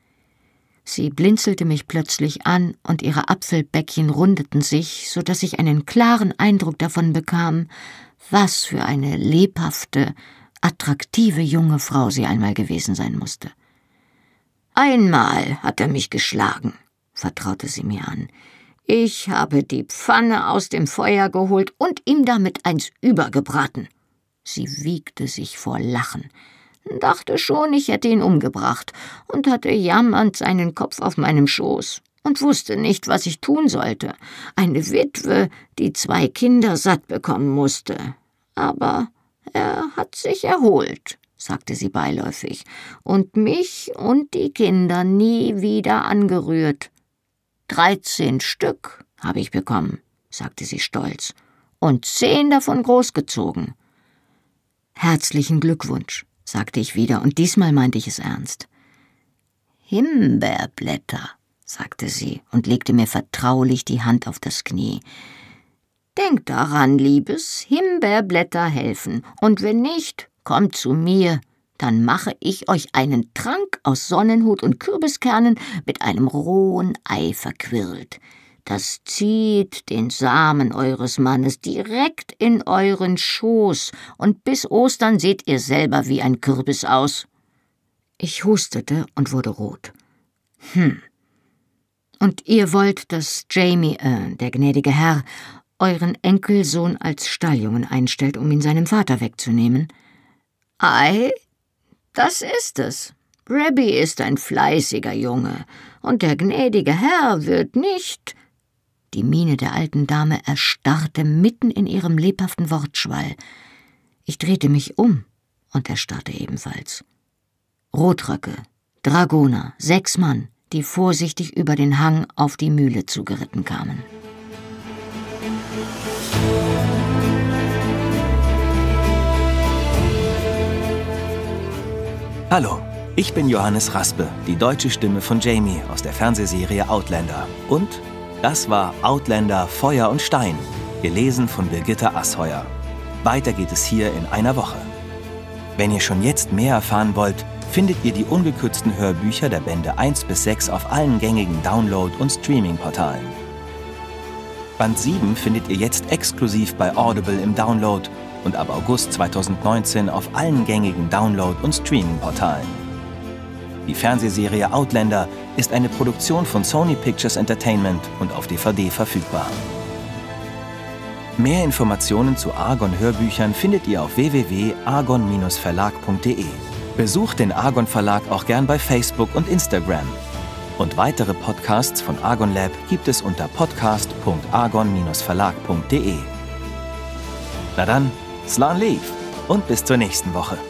Sie blinzelte mich plötzlich an und ihre Apfelbäckchen rundeten sich, so dass ich einen klaren Eindruck davon bekam, was für eine lebhafte, attraktive junge Frau sie einmal gewesen sein musste. »Einmal hat er mich geschlagen«, vertraute sie mir an. »Ich habe die Pfanne aus dem Feuer geholt und ihm damit eins übergebraten.« Sie wiegte sich vor Lachen. »Dachte schon, ich hätte ihn umgebracht und hatte jammernd seinen Kopf auf meinem Schoß und wusste nicht, was ich tun sollte. Eine Witwe, die 2 Kinder satt bekommen musste. Aber er hat sich erholt«, sagte sie beiläufig, »und mich und die Kinder nie wieder angerührt. 13 Stück habe ich bekommen«, sagte sie stolz, »und 10 davon großgezogen.« »Herzlichen Glückwunsch«, sagte ich wieder, und diesmal meinte ich es ernst. »Himbeerblätter«, sagte sie und legte mir vertraulich die Hand auf das Knie. »Denkt daran, Liebes, Himbeerblätter helfen, und wenn nicht, kommt zu mir, dann mache ich euch einen Trank aus Sonnenhut und Kürbiskernen mit einem rohen Ei verquirlt. Das zieht den Samen eures Mannes direkt in euren Schoß, und bis Ostern seht ihr selber wie ein Kürbis aus.« Ich hustete und wurde rot. »Und ihr wollt, dass Jamie, der gnädige Herr, euren Enkelsohn als Stalljungen einstellt, um ihn seinem Vater wegzunehmen?« Ei, das ist es. Rebby ist ein fleißiger Junge, und der gnädige Herr wird nicht... Die Miene der alten Dame erstarrte mitten in ihrem lebhaften Wortschwall. Ich drehte mich um, und er starrte ebenfalls. Rotröcke, Dragoner, 6 Mann, die vorsichtig über den Hang auf die Mühle zugeritten kamen. Hallo, ich bin Johannes Raspe, die deutsche Stimme von Jamie aus der Fernsehserie Outlander. Und das war Outlander Feuer und Stein, gelesen von Birgitta Asheuer. Weiter geht es hier in einer Woche. Wenn ihr schon jetzt mehr erfahren wollt, findet ihr die ungekürzten Hörbücher der Bände 1-6 auf allen gängigen Download- und Streaming-Portalen. Band 7 findet ihr jetzt exklusiv bei Audible im Download und ab August 2019 auf allen gängigen Download- und Streaming-Portalen. Die Fernsehserie Outlander ist eine Produktion von Sony Pictures Entertainment und auf DVD verfügbar. Mehr Informationen zu Argon-Hörbüchern findet ihr auf www.argon-verlag.de. Besucht den Argon Verlag auch gern bei Facebook und Instagram. Und weitere Podcasts von Argon Lab gibt es unter podcast.argon-verlag.de. Na dann, Slan Leaf und bis zur nächsten Woche.